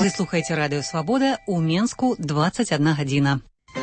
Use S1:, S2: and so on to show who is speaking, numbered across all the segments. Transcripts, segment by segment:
S1: Вы слухаеце радыё Свабода, у Менску 21 гадзіна.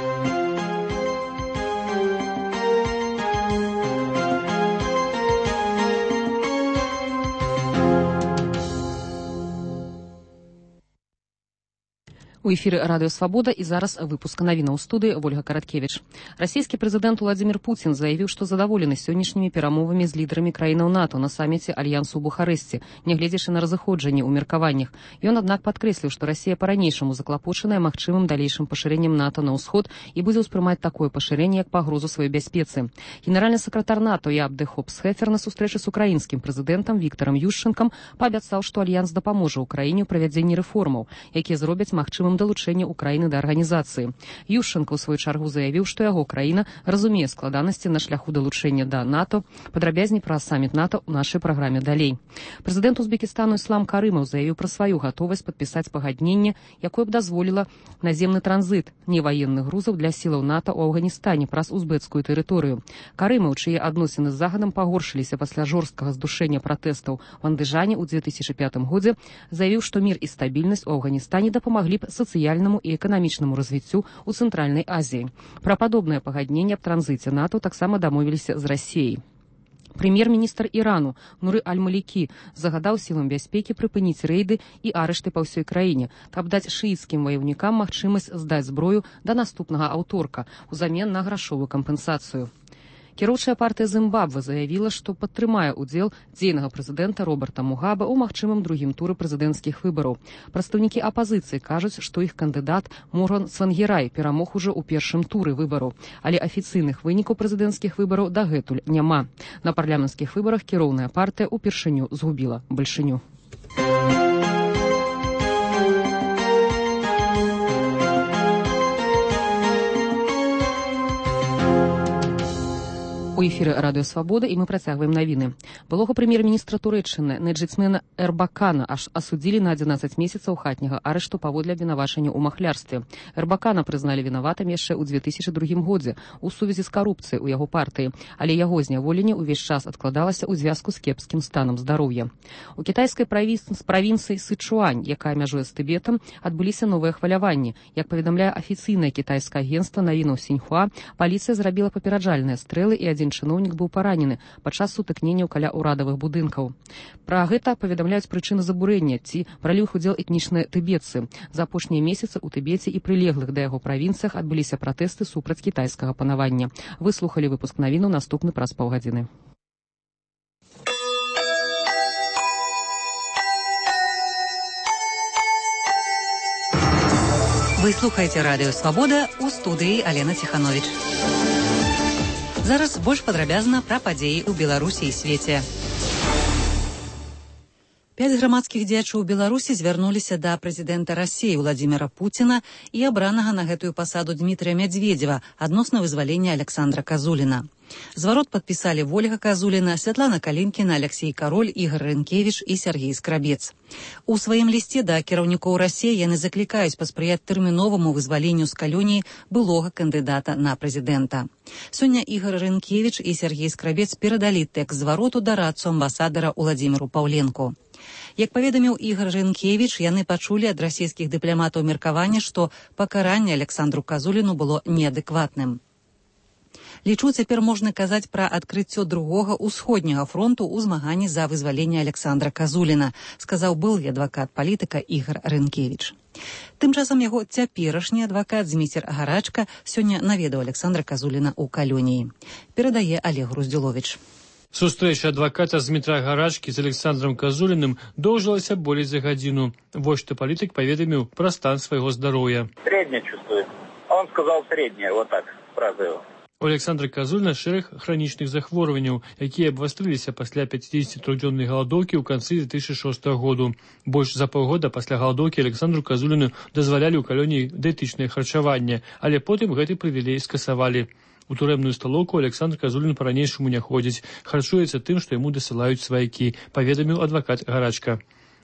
S1: У эфіры радыё Свабода і зараз выпуск навінаў у студыі Ольга Караткевіч. Расійскі прэзідэнт Владзімір Пуцін заявіў, што задаволены сённяшнімі перамовамі з лідарамі краінаў НАТО на саміце Альянсу ў Бухарэсце, нягледзячы на разыходжанні ў меркаваннях. Ён, аднак, падкрэсліў, што Расія па-ранейшаму заклапочаная магчымым далейшым пашырэннем НАТО на ўсход і будзе ўспрымаць такое пашырэнне як пагрозу сваёй бяспецы. Генеральны сакратар НАТО Яап де Хоop-Схефер на сустрэчы з украінскім прэзідэнтам Віктарам Ющэнкам паабяцаў, што Альянс дапаможа ўкраіне ў правядзенні рэформаў, якія зробяць магчымым далучэнне ўкраіны да арганізацыі. Ющэнка ў сваю чаргу заявіў, што яго краіна разумее складанасці на шляху далучэння да НАТО. Падрабязней пра саміт НАТО ў нашай праграме далей. Прэзідэнт Узбекістану Іслам Карымаў заявіў пра сваю гатовасць падпісаць пагадненне, якое б дазволіла наземны транзіт неваенных грузаў для сілаў НАТО ў Афганістане праз узбекскую тэрыторыю. Карымаў, чые адносіны з Захадам пагоршыліся пасля жорсткага здушэння пратэстаў у Андыжане ў 2005 годзе, заявіў, што мір і стабільнасць у Афганістане дапамаглі б сацыяльнаму і эканамічнаму развіццю ў Цэнтральнай Азіі. Пра падобнае пагадненне аб транзіце НАТО таксама дамовіліся з Расіяй. Прэм'ер-міністр Ірану Нуры Аль-Малікі загадаў сілам бяспекі прыпыніць рэйды і арышты па ўсёй краіне, каб даць шыіцкім ваяўнікам магчымасць здаць зброю да наступнага аўторка ўзамен на грашовую кампенсацыю. Кіроўчая партыя Зімбабве заявіла, што падтрымае ўдзел дзейнага прэзідэнта Роберта Мугаба ў магчымым другім туры прэзідэнцкіх выбараў. Прадстаўнікі апазіцыі кажуць, што іх кандыдат Морган Цвангерай перамог ужо ў першым туры выбараў, але афіцыйных вынікаў прэзідэнцкіх выбараў дагэтуль няма. На парламенцкіх выбарах кіроўная партыя ўпершыню згубіла бальшыню. У эфіры радыё Свабода і мы працягваем навіны. Былога прэм'ер-міністра Турэччыны Неджитмена Эрбакана аж асудзілі на 11 месяцаў хатняга арышту паводле абвінавачання ў махлярстве. Эрбакана прызналі вінаватым яшчэ ў 2002 годзе у сувязі з карупцыяй у яго партыі, але яго зняволенне ўвесь час адкладалася ў звязку з кепскім станам здароўя. У кітайскай правінцыі Сычуань, якая мяжуе з Тыбетам, адбыліся новыя хваляванні. Як паведамляе афіцыйнае кітайскае агенцтва навінаў Сіньхуа, паліцыя зрабіла папераджальныя стрэлы і адзін чыноўнік быў паранены падчас сутыкненняў каля ўрадавых будынкаў. Пра гэта паведамляюць прычыны забурэння, ці бралі ў удзел этнічныя тыбетцы. За апошнія месяцы ў Тыбеце і прылеглых да яго правінцыях адбыліся пратэсты супраць кітайскага панавання. Выслухалі выпуск навіну наступны праз паўгадзіны. Вы слухаеце радыё Свабода, у студыі Алена Ціхановіч. Зараз больш падрабязна пра падзеі ў Беларусі і свеце. 5 грамадскіх дзеячоў Беларусі звярнуліся да прэзідэнта Расіі Владзіміра Пуціна і абранага на гэтую пасаду Дмітрыя Мядзведзева адносна вызвалення Александра Казуліна. Зварот падпісалі Вольга Казуліна, Святлана Калінкіна, Алексей Кароль, Ігор Рэнкевіч і Сергей Скрабец. У сваім лісце да кіраўнікоў Расіі яны заклікаюць паспрыяць тэрміноваму вызваленню з калоніі былога кандыдата на прэзідэнта. Сёння Ігор Рэнкевіч і Сергей Скрабец перадалі тэкст звароту дарадцу амбасадара Уладзіміру Паўленку. Як паведаміў Ігор Рэнкевіч, яны пачулі ад расійскіх дыпламатаў меркаванне, што пакаранне Александру Казуліну было неадэкватным. Лічу, цяпер можна казаць пра адкрыццё другога ўсходняга фронту ў змаганні за вызваленне Александра Казуліна, сказаў былы адвакат палітыка Ігор Рэнкевіч. Тым часам яго цяперашні адвакат Зміцер Гарачка сёння наведаў Александра Казуліна ў калоніі. Перадае Олег Груздзіловіч.
S2: Сустрэча адваката Змітра Гарачкі з Александром Казуліным доўжылася болей за гадзіну. Вось што палітык паведаміў пра стан свайго здароўя.
S3: Среднее чувствую. Он сказал среднее, вот так, фраза его.
S2: У Александра Казуліна шэраг хранічных захворванняў, якія абвастрыліся пасля 53-дзённай галадоўкі ў канцы 2006 году. Больш за паўгода пасля галадоўкі Александру Казуліну дазвалялі ў калоніі дыетычнае харчаванне, але потым гэты прывілей скасавалі. У турэмную сталоўку Александр Казулін па-ранейшаму не ходзіць, харчуецца тым, што яму дасылаюць сваякі, паведаміў адвакат Гарачка.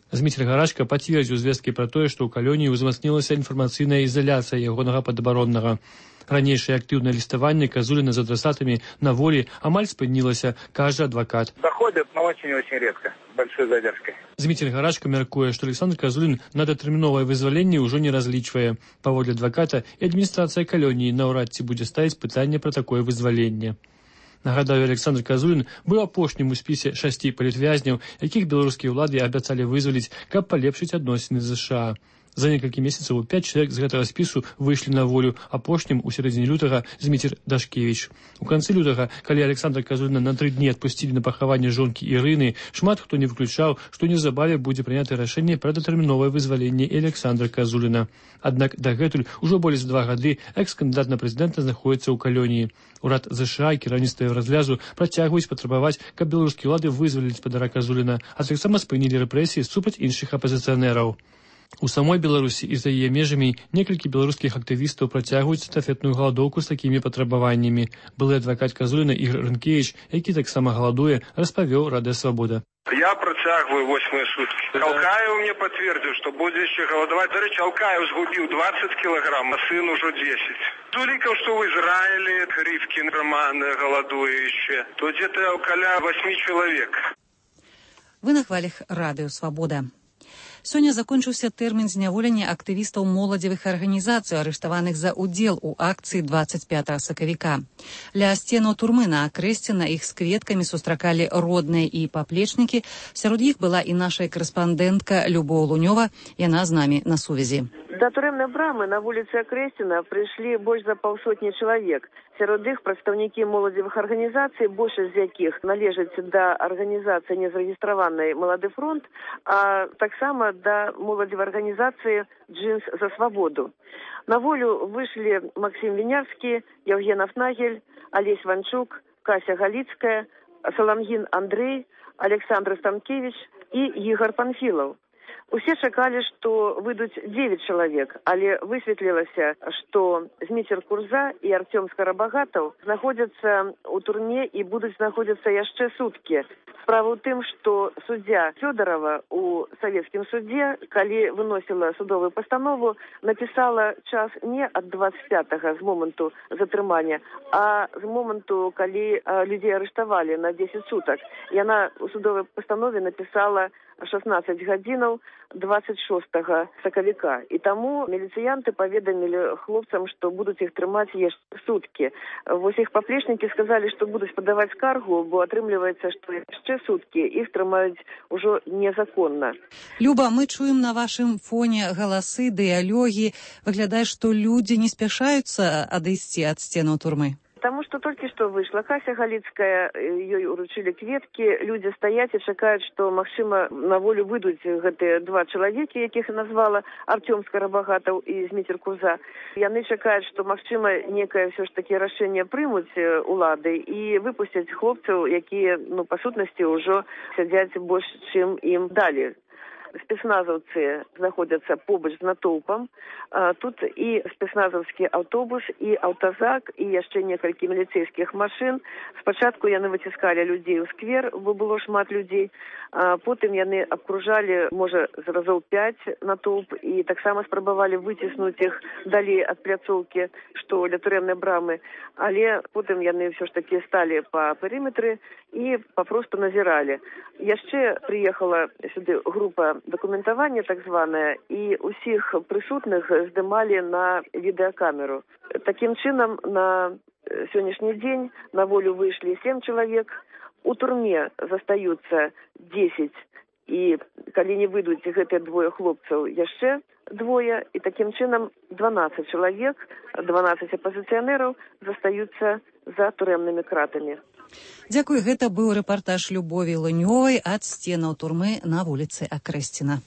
S2: Зміцер Гарачка пацвердзіў звесткі пра тое, што ў калоніі ўзмацнілася інфармацыйная ізаляцыя ягонага падабароннага. Ранейшае актыўнае ліставанне Казуліна з адрасатамі на волі амаль спынілася, кажа адвакат.
S3: Доходят, но очень-очень редко, большой задержкой.
S2: Зміцер Гарачка мяркуе, што Александр Казулін на датэрміновае вызваленне ўжо не разлічвае. Паводле адваката і адміністрацыя калоніі наўрад ці будзе ставіць пытанне пра такое вызваленне. Нагадаю, Александр Казулін быў апошнім у спісе 6 палітвязняў, якіх беларускія ўлады абяцалі вызваліць, каб палепшыць адносіны з США. За некалькі месяцаў 5 чалавек з гэтага спісу выйшлі на волю, апошнім у сярэдзіне лютага Зміцер Дашкевіч. У канцы лютага, калі Александра Казуліна на 3 дні адпусцілі на пахаванне жонкі Ірыны, шмат хто не выключаў, што неўзабаве будзе прынята рашэнне пра датэрміновае вызваленне Александра Казуліна. Аднак дагэтуль ужо болей за 2 гады экс-кандыдат на прэзідэнта знаходзіцца ў калоніі. Урад ЗША і кіраўніцтва Еўразвязу працягваюць патрабаваць, каб беларускія ўлады вызвалілі спадара Казуліна, а таксама спынілі рэпрэсіі супраць іншых апазіцыянераў. У самой Беларусі і за яе межамі некалькі беларускіх актывістаў працягваюць эстафетную галадоўку з такімі патрабаваннямі. Былы адвакат Казуліна Ігор Рынкевіч, які таксама галадуе, распавёў Радыё Свабода.
S4: Я працягваю 8 суткі. Алкаев мне пацвердзіў, што будзе яшчэ галадаваць. Дарэчы, Алкаев згубіў 20 кілаграм, а сын ужо 10. Тулікаў, што ў Ізраілі Рывкін Роман галадуе яшчэ, то дзе-то каля 8 чалавек.
S5: Вы на хвалях Радыё Свабода. Сёння закончыўся тэрмін зняволення актывістаў моладзевых арганізацый, арыштаваных за ўдзел у акцыі 25 сакавіка. Ля сценаў турмы на Акрэсціна іх з кветкамі сустракалі родныя і паплечнікі. Сярод іх была і наша карэспандэнтка Любоў Лунёва, яна з намі на сувязі.
S6: Да турэмнай брамы на вуліцы Акрэсціна прыйшлі больш за 500 чалавек. Сярод іх прадстаўнікі моладзевых арганізацый, большасць з якіх належаць да арганізацыі незарэгістраванай «Малады фронт», а таксама да моладзевай арганізацыі «Джинс за свабоду». На волю выйшлі Максим Вінярскі, Евген Афнагель, Алесь Ванчук, Кася Галіцкая, Саламгін Андрей, Александр Станкевич і Ігор Панфілаў. Усе чакалі, што выйдуць 9 чалавек, але высветлілася, што Зміцер Курза і Артём Скарабагатаў знаходзяцца ў турме і будуць знаходзіцца яшчэ суткі. Справа ў тым, што суддзя Фёдорова ў савецкім судзе, калі выносіла судовую пастанову, напісала час не ад 25-го з моманту затрымання, а з моманту, калі людзей арыштавалі на 10 сутак. Яна ў судовай пастанове напісала 16 гадзінаў 26 сакавіка. І таму міліцыянты паведамілі хлопцам, што будуць іх трымаць яшчэ суткі. Вось іх паплечнікі сказалі, што будуць падаваць скаргу, бо атрымліваецца, што яшчэ суткі іх трымаюць ужо незаконна.
S5: Люба, мы чуем на вашым фоне галасы, дыялогі. Выглядае, што людзі не спяшаюцца адысці ад сценаў турмы.
S6: Таму што толькі што выйшла Кася Галіцкая, ёй уручылі кветкі, людзі стаяць і чакаюць, што, магчыма, на волю выйдуць гэтыя 2 чалавекі, якіх назвала Артём Скарабагатаў і Зміцер Курза. Яны чакаюць, што, магчыма, некае ўсё ж такі рашэнне прымуць улады і выпусцяць хлопцаў, якія, па сутнасці, ўжо сядзяць больш, чым ім далі. Спецназаўцы знаходзяцца побач з натоўпам. Тут і спецназаўскі аўтобус, і аўтазак, і яшчэ некалькі міліцэйскіх машын. Спачатку яны выціскалі людзей у сквер, бо было шмат людзей. Потым яны абкружалі, можа, з разоў 5 натоўп і таксама спрабавалі выціснуць іх далей ад пляцоўкі, што ля турэмнай брамы. Але потым яны ўсё ж такі сталі па перыметры і папросту назіралі. Яшчэ прыехала сюды група дакументавання, так званая, і ўсіх прысутных здымалі на відэакамеру. Такім чынам, на сённяшні дзень на волю выйшлі 7 чалавек, у турме застаюцца 10, і калі не выйдуць гэтыя 2 хлопцаў, яшчэ 2, і такім чынам 12 чалавек, 12 апазіцыянераў застаюцца за турэмнымі кратамі.
S5: Дзякуй, гэта быў рэпартаж Любові Лунёвай ад сценаў турмы на вуліцы Акрэсціна.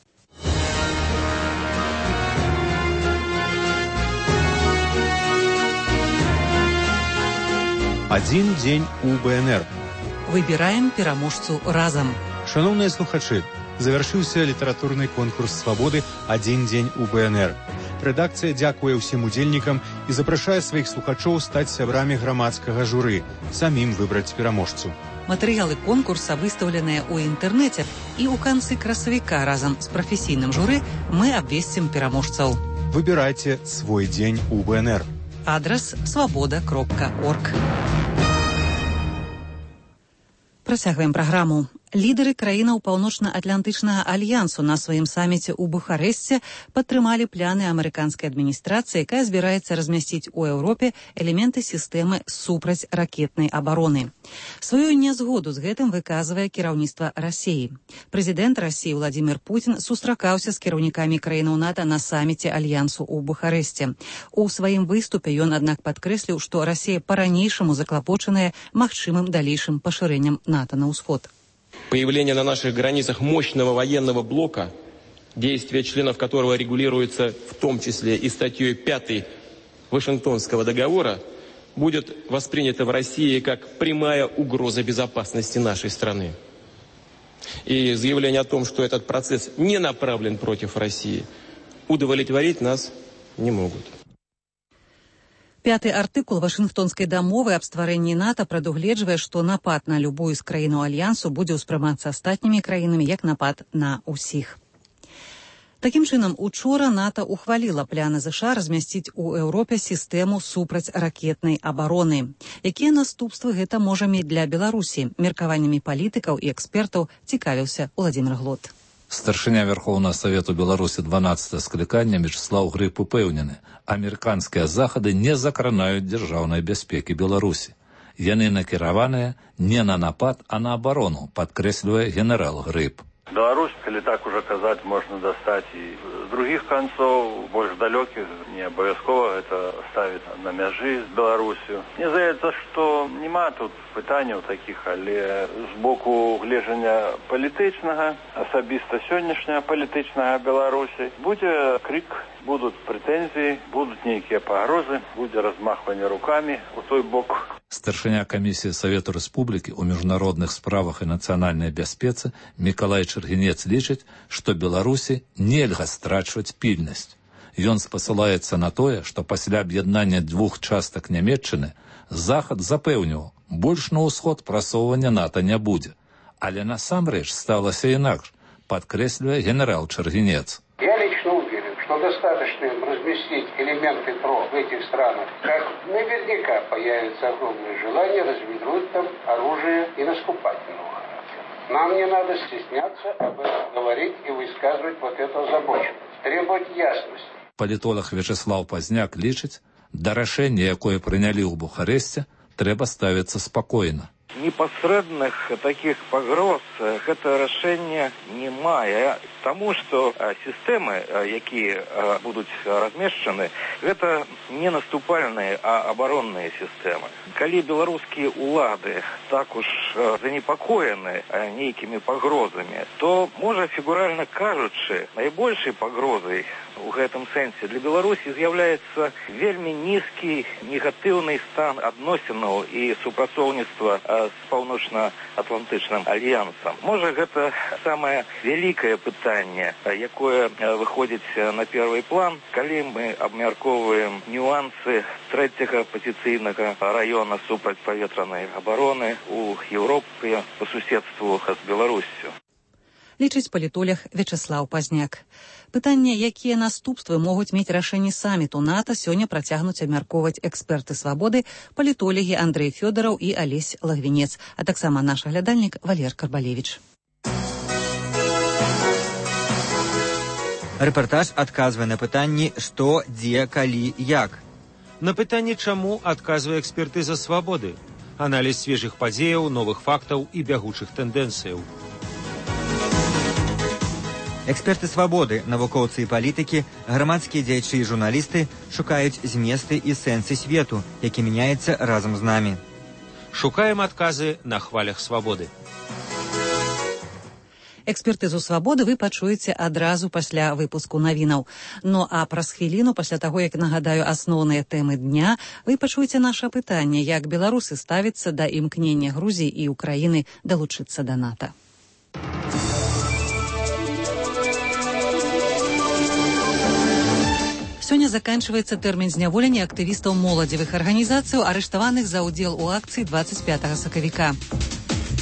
S7: Адзін дзень у БНР.
S5: Выбіраем пераможцу разам.
S7: Шановныя слухачы, завяршыўся літаратурны конкурс свабоды «Адзін дзень у БНР». Рэдакцыя дзякуе ўсім удзельнікам і запрашае сваіх слухачоў стаць сябрамі грамадскага журы, самім выбраць пераможцу.
S5: Матэрыялы конкурса выстаўленыя ў інтэрнэце, і ў канцы красавіка разам з прафесійным журы мы абвесцім пераможцаў.
S7: Выбирайте свой день у БНР.
S5: Адрес svoboda.org. Працягваем праграму. Лідары краінаў Паўночна-Атлантычнага альянсу на сваім саміце ў Бухарэсце падтрымалі пляны амерыканскай адміністрацыі, якая збіраецца размясціць у Еўропе элементы сістэмы супрацьракетнай абароны. Сваю нязгоду з гэтым выказвае кіраўніцтва Расіі. Прэзідэнт Расіі Владзімір Пуцін сустракаўся з кіраўнікамі краінаў НАТО на саміце альянсу ў Бухарэсце. У сваім выступе ён, аднак, падкрэсліў, што Расія па-ранейшаму заклапочаная магчымым далейшым пашырэннем НАТО на ўсход.
S8: Появление на наших границах мощного военного блока, действия членов которого регулируются в том числе и статьей 5 Вашингтонского договора, будет воспринято в России как прямая угроза безопасности нашей страны. И заявление о том, что этот процесс не направлен против России, удовлетворить нас не могут.
S5: Пяты артыкул Вашынгтонскай дамовы аб стварэнні НАТО прадугледжвае, што напад на любую з краінаў альянсу будзе ўспрымацца астатнімі краінамі як напад на ўсіх. Такім чынам, учора НАТО ухваліла пляны ЗША размясціць у Еўропе сістэму супрацьракетнай абароны. Якія наступствы гэта можа мець для Беларусі? Меркаваннямі палітыкаў і экспертаў цікавіўся Владзімір Глот.
S9: Старшыня Верховного Совету Беларуси 12 скликання Вячеслав Гриб упэўнены, амерыканскія захады не закранаюць дзяржаўнай бяспекі Беларусі. Яны накіраваныя не на напад, а на абарону, падкрэслівае генерал Гриб.
S10: Беларусь, калі так уже казаць, можна дастаць і з другіх канцоў, больш далёкіх, не абавязкова гэта ставіць на мяжы з Беларусю. Мне здаецца, што няма тут пытанняў такіх, але з боку гледжання палітычнага, асабіста сённяшняга палітычнага Беларусі, будзе крик, будуць прэтэнзіі, будуць нейкія пагрозы, будзе размахванне рукамі у той бок.
S9: Старшыня камісіі Савету Рэспублікі ў міжнародных справах і нацыянальнай бяспецы Мікалай Чыргінец лічыць, што Беларусі нельга страчваць пільнасць. Ён спасылаецца на тое, што пасля аб'яднання двух частак Нямецчыны Захад запэўніў, больш на ўсход прасоўвання НАТО не будзе. Але насамрэч сталася інакш, падкрэслівае генерал Чыргінец.
S11: Я лично уверен, что достаточно им разместить элементы ПРО в этих странах, как наверняка появится огромное желание развернуть там оружие и наступательного характера. Нам не надо стесняться об этом говорить и высказывать вот эту озабоченность, требовать ясности.
S9: Палітолог Вячеслав Пазняк лічыць, да рашэння, якое прынялі ў Бухарэсце, трэба ставіцца спакойна.
S12: Непасрэдных таких пагроз гэта рашэнне не мае, таму што сістэмы, якія будуць размешчаны, гэта не наступальныя, а абаронныя сістэмы. Калі беларускія ўлады так уж занепакоены нейкімі пагрозамі, то, можа, фігуральна кажучы, найбольшай пагрозай у гэтым сэнсе для Беларусі з'яўляецца вельмі нізкі негатыўны стан адносінаў і супрацоўніцтва з Паўночна-Атлантычным альянсам. Можа, гэта самае вялікае пытанне, якое выходзіць на першы план, калі мы абмяркоўваем нюансы трэцяга пазіцыйнага раёна супрацьпаветранай абароны ў Еўропе па суседству з Беларуссю.
S5: Лічыць палітолог Вячеслав Пазняк. Пытанне, якія наступствы могуць мець рашэнні саміту НАТО, сёння працягнуць абмяркоўваць эксперты «Свабоды», палітолагі Андрэй Фёдараў і Алесь Лагвінец, а таксама наш аглядальнік Валер Карбалевіч.
S13: Рэпартаж адказвае на пытанні «Што, дзе, калі, як?».
S14: На пытанне «Чаму» адказвае экспертыза «Свабоды». Аналіз свежых падзеяў, новых фактаў і бягучых тэндэнцыяў.
S13: Эксперты «Свабоды», навукоўцы і палітыкі, грамадскія дзеячы і журналісты шукаюць зместы і сэнсы свету, які мяняецца разам з намі.
S14: Шукаем адказы на хвалях «Свабоды».
S5: Экспертызу «Свабоды» вы пачуеце адразу пасля выпуску навінаў. Ну а праз хвіліну, пасля таго, як нагадаю асноўныя тэмы дня, вы пачуеце наша пытанне, як беларусы ставяцца да імкнення Грузіі і Украіны далучыцца да НАТО. Сёння заканчивается тэрмін зняволення актывістаў моладзевых арганізацыяў, арыштаваных за ўдзел у акцыі 25 сакавіка.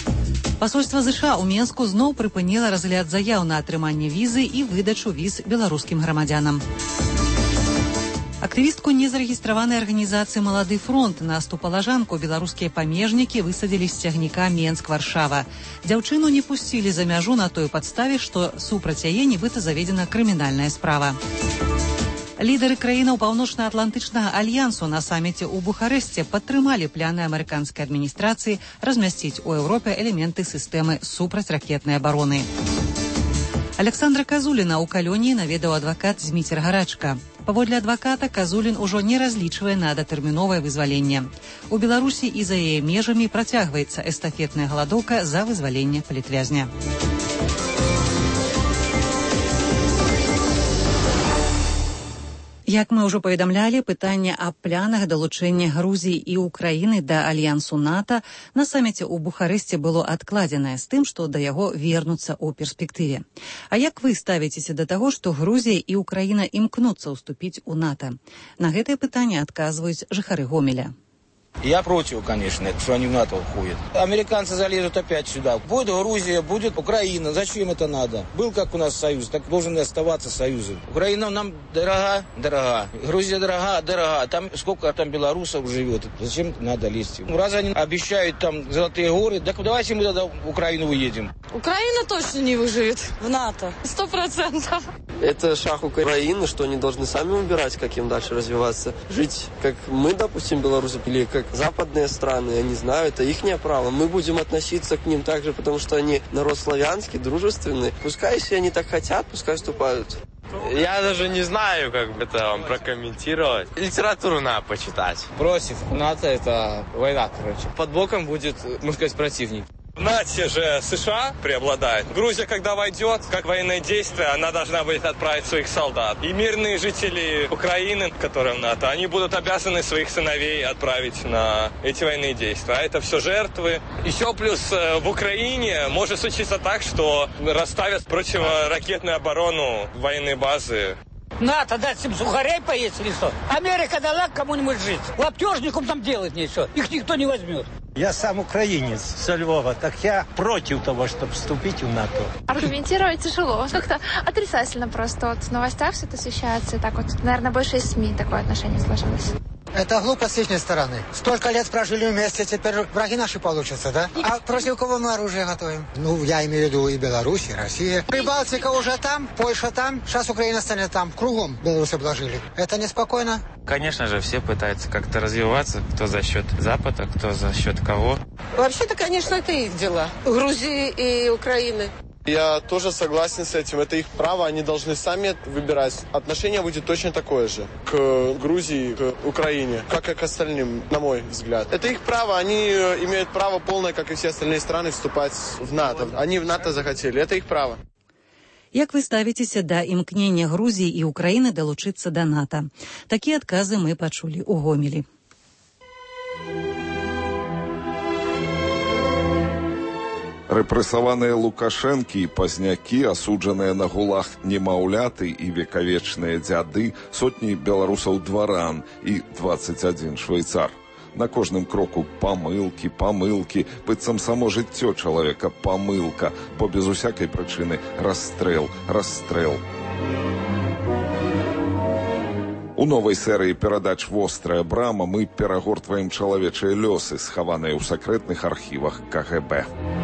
S5: Пасольства ЗША ў Менску зноў прыпыніла разгляд заяў на атрыманне візы і выдачу віз беларускім грамадзянам. Актывістку незарэгістраванай арганізацыі «Малады фронт» на ступалажанку беларускія памежнікі высадзілі з цягніка Менск-Варшава. Дзяўчыну не пусцілі за мяжу на той падставе, што супраць яе нібыта заведзена крымінальная справа. Лідары краінаў Паўночна-Атлантычнага альянсу на саміце ў Бухарэсце падтрымалі пляны амерыканскай адміністрацыі размясціць у Еўропе элементы сістэмы супрацьракетнай абароны. Александра Казуліна ў калоніі наведаў адвакат Зміцер Гарачка. Паводле адваката, Казулін ужо не разлічвае на датэрміновае вызваленне. У Беларусі і за яе межамі працягваецца эстафетная галадоўка за вызваленне палітвязня. Як мы ўжо паведамлялі, пытанне аб планах далучэння Грузіі і Украіны да альянсу НАТО на саміце ў Бухарэсце было адкладзенае з тым, што да яго вернуцца ў перспектыве. А як вы ставіцеся да таго, што Грузія і Украіна імкнуцца ўступіць у НАТО? На гэтае пытанне адказваюць жыхары Гомеля.
S15: Я против, конечно, что они в НАТО уходят. Американцы залезут опять сюда. Будет Грузия, будет Украина. Зачем это надо? Был как у нас союз, так должен и оставаться союзом. Украина нам дорога, дорога. Грузия дорога, дорога. Там сколько там белорусов живет. Зачем надо лезть? Раз они обещают там золотые горы, так давайте мы тогда в Украину уедем.
S16: Украина точно не выживет в НАТО. 100%.
S17: Это шаг Украины, что они должны сами выбирать, как им дальше развиваться. Жить, как мы, допустим, белорусы, или как западные страны, я не знаю, это их право. Мы будем относиться к ним так же, потому что они народ славянский, дружественный. Пускай, если они так хотят, пускай вступают.
S18: Я даже не знаю, как это вам прокомментировать. Литературу надо почитать.
S15: Против НАТО это война, короче. Под боком будет, можно сказать, противник.
S18: В НАТО же США преобладает. Грузия, когда войдет, как военное действие, она должна будет отправить своих солдат. И мирные жители Украины, которые в НАТО, они будут обязаны своих сыновей отправить на эти военные действия. А это все жертвы. Еще плюс в Украине может случиться так, что расставят противоракетную оборону военной базы.
S19: НАТО дать им сухарей поесть или что? Америка дала кому-нибудь жить. Лаптежникам там делать нечего. Их никто не возьмет.
S20: Я сам украинец со Львова, так я против того, чтобы вступить в НАТО.
S21: Аргументировать тяжело. Как-то отрицательно просто. Вот в новостях все это освещается. И так вот, наверное, больше из СМИ такое отношение сложилось.
S22: Это глупо с их стороны. Столько лет прожили вместе, теперь враги наши получатся, да? А против кого мы оружие готовим? Ну, я имею в виду и Беларусь, и Россия. Прибалтика уже там, Польша там, сейчас Украина станет там. Кругом белорусы обложили. Это неспокойно?
S23: Конечно же, все пытаются как-то развиваться, кто за счет Запада, кто за счет кого.
S24: Вообще-то, конечно, это их дела. Грузии и Украины.
S25: Я тоже согласен с этим. Это их право, они должны сами выбирать. Отношение будет точно такое же к Грузии, к Украине, как и к остальным, на мой взгляд. Это их право, они имеют право полное, как и все остальные страны, вступать в НАТО. Они в НАТО захотели, это их право.
S5: Як вы ставіцеся да імкнення Грузіі і Украіны далучыцца да НАТО? Такія адказы мы пачулі ў Гомелі.
S26: Рэпрэсаваныя Лукашэнкі і пазнякі, асуджаныя на гулаг немаўляты і векавечныя дзяды, сотні беларусаў-дваран і 21 швейцар. На кожным кроку памылкі, быццам само жыццё чалавека памылка, бо без усякай прычыны расстрэл. У новай серыі перадач «Вострая брама» мы перагортваем чалавечыя лёсы, схаваныя ў сакрэтных архівах КГБ.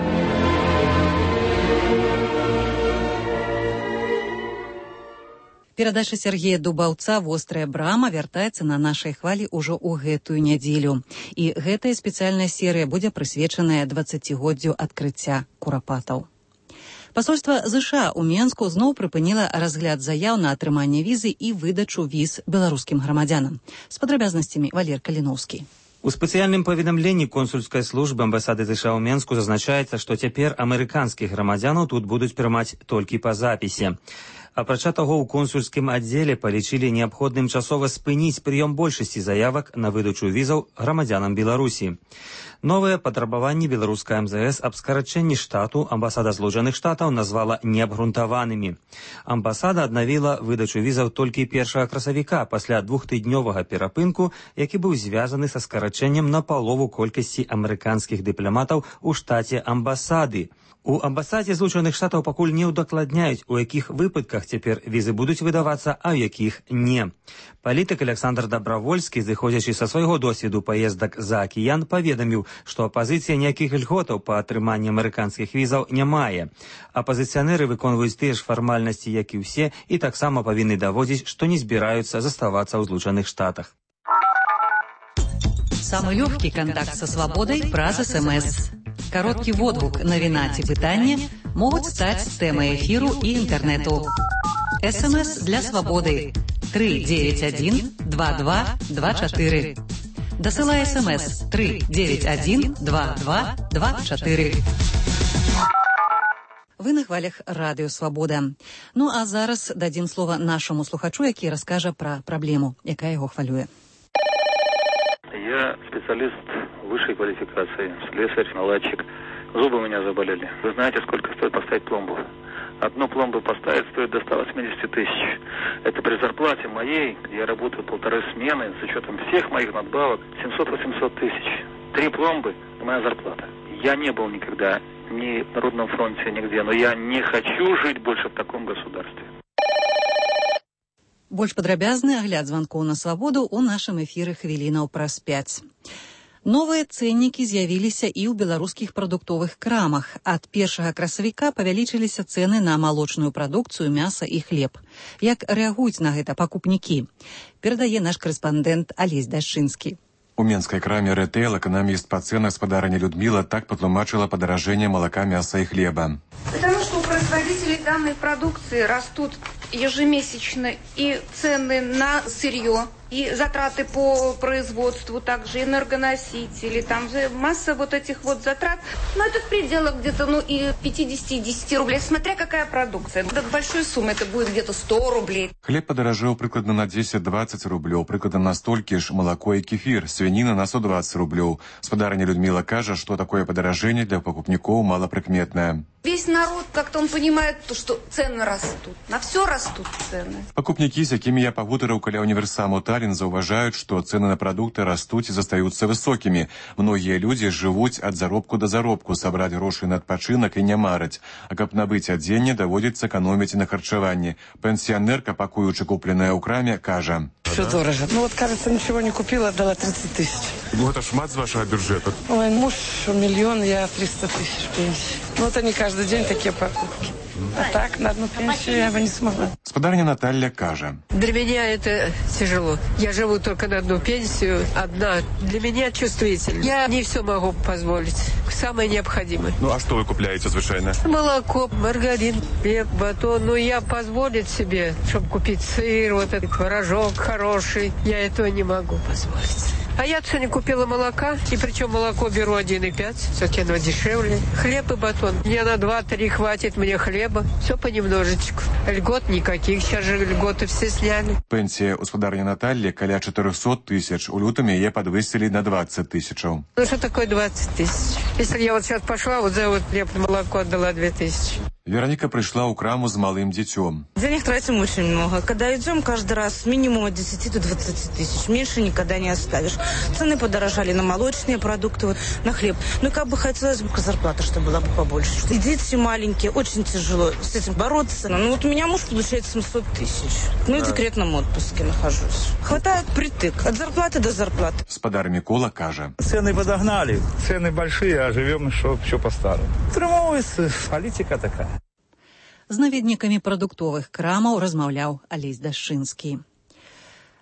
S5: Перадача Сергея Дубаўца «Вострая брама» вяртаецца на нашай хвалі ўжо ў гэтую нядзелю. І гэтая спецыяльная серыя будзе прысвечаная 20годдзю адкрыцця курапатаў. Пасольства ЗША ў Менску зноў прыпыніла разгляд заяў на атрыманне візы і выдачу віз беларускім грамадзянам. З падрабязнасцямі Валер Каліноўскі.
S27: У спецыяльным паведамленні консульскай службы амбасады ЗША ў Менску зазначаецца, што цяпер амерыканскіх грамадзянаў тут будуць прымаць толькі па запісе. Апрача таго, у консульскім аддзеле палічылі неабходным часова спыніць прыём большасці заявак на выдачу візаў грамадзянам Беларусі. Новыя патрабаванні беларускай МЗС аб скарачэнні штату амбасада Злучаных Штатаў назвала неабгрунтаванымі. Амбасада аднавіла выдачу візаў толькі 1 красавіка пасля двухтыднёвага перапынку, які быў звязаны са скарачэннем на палову колькасці амерыканскіх дыпламатаў у штаце амбасады. У амбасадзе Злучаных Штатаў пакуль не ўдакладняюць, у якіх выпадках цяпер візы будуць выдавацца, а ў якіх не. Палітык Александр Добравольскі, зыходзячы са свайго досведу паездак за акіян, паведаміў, што апазіцыя ніякіх льготаў па атрыманні амерыканскіх візаў не мае. Апазіцыянеры выконваюць тыя ж фармальнасці, як і ўсе, і таксама павінны даводзіць, што не збіраюцца заставацца ў Злучаных Штатах.
S5: Самый легкий контакт со свободой праз СМС. Короткий водгук, навіна ці пытанне могуць стаць тэмай эфіру і інтэрнэту. СМС для свободы 391-2224. Дасылай СМС 391-2224. Вы на хвалях Радыё Свабода. Ну а зараз дадзім слова нашаму слухачу, які раскажа пра праблему, якая яго хвалюе.
S1: Я специалист высшей квалификации, слесарь, наладчик. Зубы у меня заболели. Вы знаете, сколько стоит поставить пломбу? Одну пломбу поставить стоит до 180 тысяч. Это при зарплате моей, где я работаю 1,5 смены, с учетом всех моих надбавок, 700-800 тысяч. 3 пломбы – моя зарплата. Я не был никогда ни в Народном фронте, нигде, но я не хочу жить больше в таком государстве.
S5: Больш падрабязны агляд званкоў на свабоду ў нашым эфіры хвілінаў праз 5. Новыя цэннікі з'явіліся і ў беларускіх прадуктовых крамах. Ад 1 красавіка павялічыліся цэны на малочную прадукцыю, мяса і хлеб. Як рэагуюць на гэта пакупнікі? Перадае наш корэспандэнт Алесь Дашчынскі.
S2: У менскай краме «Рэтэйл» эканаміст па цэнах спадарыня Людмила так патлумачыла падаражэнне малака, мяса и хлеба.
S3: Потому что у производителей данной продукции растут ежемесячно и цены на сырье, и затраты по производству, также энергоносители, там же масса вот этих вот затрат. Но это в пределах где-то, и 50, и 10 рублей, смотря какая продукция. От большой суммы это будет где-то 100 рублей.
S2: Хлеб падаражэў прыкладна на 10-20 рублёў, прыкладна на столькі ж малако і кефір, свініна на 120 рублёў. Спадарыня Людмила кажа, што такое падаражэнне для пакупнікоў малапрыкметнае.
S3: Весь народ, как-то он понимает, что цены растут. На все растут цены.
S2: Пакупнікі, з якімі я пагутарыў каля універсаму Таллін, заўважаюць, што цены на прадукты растуць і застаюцца высокімі. Многія людзі жывуць ад заробку да заробку, сабраць грошы на адпачынак і не мараць. А каб набыць адзенне, даводзіцца эканоміць на харчаванні. Пенсіянерка, пакуючы купленае ў краме, кажа:
S4: Все дорого. Кажется, ничего не купила, отдала 30 тысяч.
S2: Это шмат з вашего бюджета?
S4: Ой, муж 1 миллион, я 300 тысяч пенсии. Это не каждый день такие покупки. А так, на одну пенсию я бы не смогла.
S2: Спадарня Наталья кажа:
S6: Для меня это тяжело. Я живу только на одну пенсию, одна. Для меня чувствительно. Я не все могу позволить. Самое необходимое.
S2: А что вы купляете звычайно?
S6: Молоко, маргарин, хлеб, батон. Я позволить себе, чтобы купить сыр, вот этот творожок хороший. Я этого не могу позволить. А я сегодня купила молока, и причем молоко беру 1,5, все-таки оно дешевле. Хлеб и батон. Мне на 2-3 хватит мне хлеба. Все понемножечку. Льгот никаких, сейчас же льготы все сняли.
S2: Пенсия у спадарні Натальи каля 400 тысяч. У лютом ее подвысили на 20 тысяч.
S6: Что такое 20 тысяч? Если я сейчас пошла, за хлеб и молоко отдала 2000.
S2: Вероника пришла у краму с малым детем.
S7: Денег тратим очень много. Когда идем, каждый раз минимум от 10 до 20 тысяч. Меньше никогда не оставишь. Цены подорожали на молочные продукты, на хлеб. Хотелось бы зарплата, чтобы была бы побольше. И дети маленькие, очень тяжело с этим бороться. У меня муж получает 700 тысяч. В декретном отпуске нахожусь. Хватает притык. От зарплаты до зарплаты.
S2: Спадар Микола кажа:
S8: Цены подогнали. Цены большие, а живем все по-старому. Трымовая политика такая.
S5: З наведнікамі прадуктовых крамаў размаўляў Алесь Дашчынскі.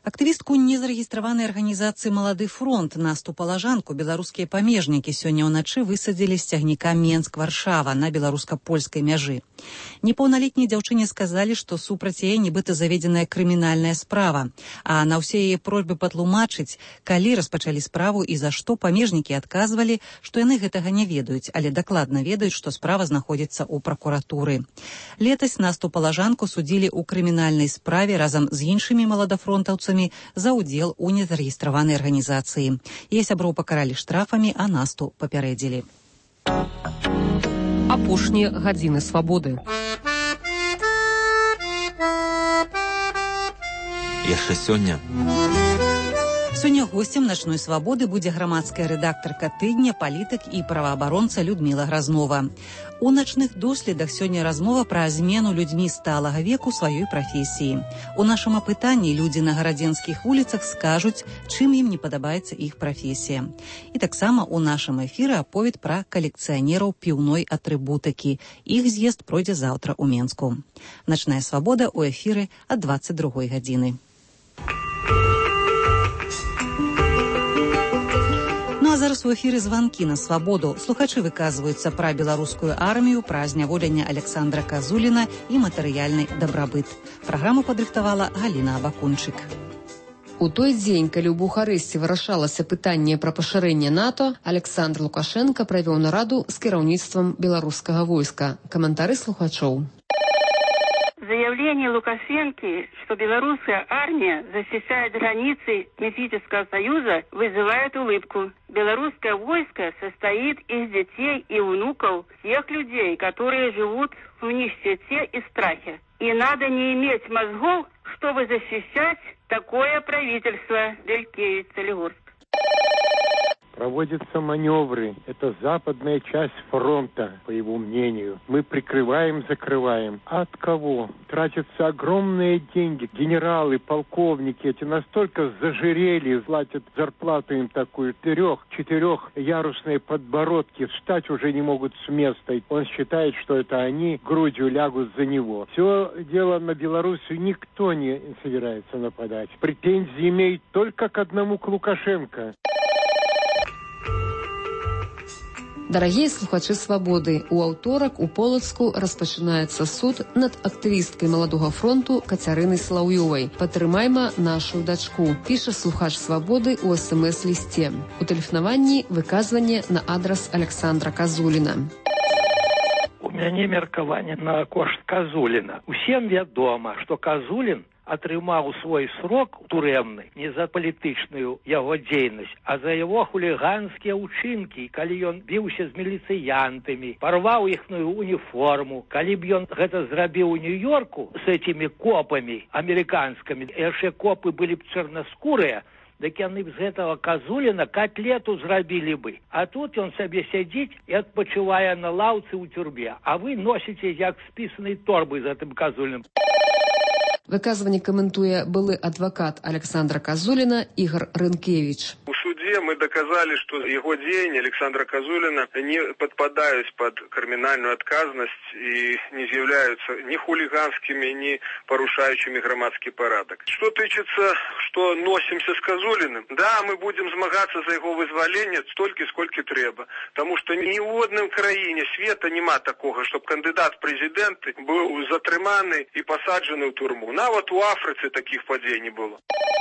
S5: Актывістку незарэгістраванай арганізацыі «Малады фронт» Насту Палажанку беларускія памежнікі сёння ўначы высадзілі з цягніка Менск-Варшава на беларуска-польскай мяжы. Непаўналетняй дзяўчыне сказалі, што супраць яе нібыта заведзеная крымінальная справа, а на ўсе яе просьбы патлумачыць, калі распачалі справу і за што, памежнікі адказвалі, што яны гэтага не ведаюць, але дакладна ведаюць, што справа знаходзіцца ў пракуратуры. Летась Насту Палажанку судзілі ў крымінальнай справе разам з іншымі маладафронтаўцамі за ўдзел у незарэгістраванай арганізацыі. Яе сяброў пакаралі штрафамі, а Насту папярэдзілі.
S9: Апошнія гадзіны свабоды.
S10: Яшчэ сёння.
S5: Сёння госцем начной свабоды будзе грамадская рэдактарка тыдня, палітык і праваабаронца Людміла Гразнова. У начных доследах сёння размова пра змену людзьмі сталага веку сваёй прафесіі. У нашым апытанні людзі на гарадзенскіх вуліцах скажуць, чым ім не падабаецца іх прафесія. І таксама у нашым эфіры аповед пра калекцыянераў піўной атрыбутыкі. Іх з'езд пройдзе заўтра ў Менску. Начная свабода ў эфіры ад 22 гадзіны. А зараз у эфіры званкі на свабоду. Слухачы выказваюцца пра беларускую армію, пра зняволенне Александра Казуліна і матэрыяльны дабрабыт. Праграму падрыхтавала Галіна Абакунчык.
S9: У той дзень, калі ў Бухарэсце вырашалася пытанне пра пашырэнне НАТО, Александр Лукашенко правёў нараду з кіраўніцтвам беларускага войска. Каментары слухачоў.
S11: Заявление Лукашенко, что белорусская армия защищает границы Мифического союза, вызывает улыбку. Белорусское войско состоит из детей и внуков тех людей, которые живут в нищете и страхе. И надо не иметь мозгов, чтобы защищать такое правительство. Делькевич, Солигорск.
S12: Проводятся маневры. Это западная часть фронта, по его мнению. Мы прикрываем, закрываем. А от кого? Тратятся огромные деньги. Генералы, полковники эти настолько зажирели, платят зарплату им такую 3-4-ярусные подбородки. Встать уже не могут с места. Он считает, что это они грудью лягут за него. Все дело на Белоруссию никто не собирается нападать. Претензии имеет только к одному, к Лукашенко.
S9: Дарагія слухачы свабоды, у аўторак у Полацку распачынаецца суд над актывісткай Маладога фронту Кацярынай Салаўёвай. Падтрымайма нашу дачку, піша слухач свабоды ў СМС-лісце. У тэлефанаванні выказванне на адрас Александра Казуліна.
S20: У мяне меркаванне на кошт Казуліна. Усім вядома, што Казулін атрымаў свой срок турэмны не за палітычную яго дзейнасць, а за яго хуліганскія ўчынкі, калі ён біўся з міліцыянтамі, парваў іхную уніформу. Калі б ён гэта зрабіў у Нью-Йорку з этімі копамі амерыканскімі, яшчэ копы былі б чарнаскурыя, дык яны б з гэтага Казуліна котлету зрабілі бы. А тут ён сабе сядзіць і адпачывае на лаўцы ў тюрме, а вы носіце як спісанай торбы за тым Казуліным.
S9: Выказванне каментуе былы адвакат Александра Казуліна Ігор Рынкевич.
S13: У суде мы доказали, что его деяния Александра Казулина не подпадают под криминальную отказность и не являются ни хулиганскими, ни порушающими громадский порядок. Что тычется, что носимся с Казулиным, да, мы будем змагаться за его вызволение столько, сколько треба. Потому что ни в одной краине света нема такого, чтобы кандидат в президенты был затрыманы и посаджены в тюрьму. Нават у Африцы таких падзей не было.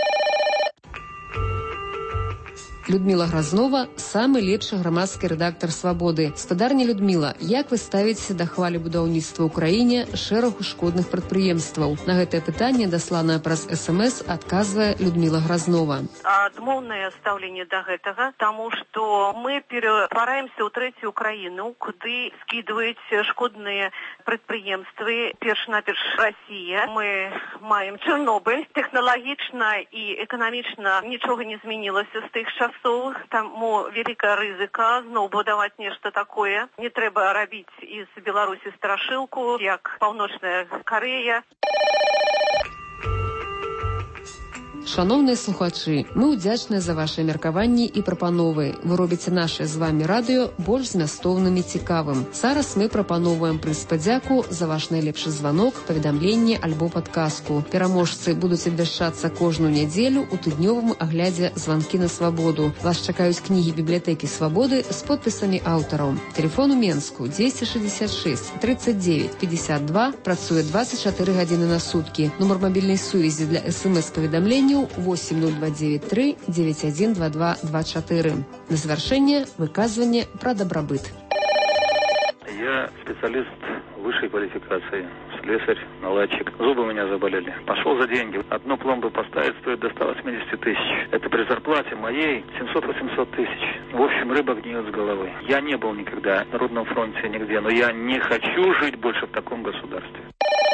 S9: Людміла Гразнова – самы лепшы грамадскі рэдактар «Свабоды». Спадарня Людміла, як вы ставіце да хвалі будаўніцтва ў краіне шэрагу шкодных прадпрыемстваў? На гэтае пытанне, дасланае праз СМС, адказвае Людміла Гразнова.
S14: Адмоўнае стаўленне да гэтага, таму што мы ператвараемся ў трэцюю краіну, куды скідваюць шкодныя прадпрыемствы, перш-наперш Расія. Мы маем Чорнобыль. Тэхналагічна і эканамічна нічога не змянілася з тых часоў. Таму вялікая рызыка зноў будаваць нешта такое. Не трэба рабіць з Беларусі страшылку, як Паўночная Карэя.
S9: Шановныя слухачы, мы ўдзячныя за вашыя меркаванні і прапановы. Вы робіце наше з вами радыё больш змястоўным і цікавым. Зараз мы прапановваем прыз падзяку за ваш найлепшы званок, паведамленне альбо падказку. Пераможцы будуць абвяшчацца кожную нядзелю у тыднёвым аглядзе «Званкі на свабоду». Вас чакаюць кнігі бібліятэкі свабоды з подпісамі аўтараў. Телефон у Менску 266 39 52, працуе 24 гадзіны на суткі. Нумар мабільнай сувязі для СМС-паведамленняў 8029 912224. На завершение выказывание про добробыт.
S1: Я специалист высшей квалификации, слесарь, наладчик. Зубы у меня заболели. Пошел за деньги. Одну пломбу поставить стоит до 180 тысяч. Это при зарплате моей 700-800 тысяч. В общем, рыба гниет с головы. Я не был никогда на Народном фронте нигде, но я не хочу жить больше в таком государстве.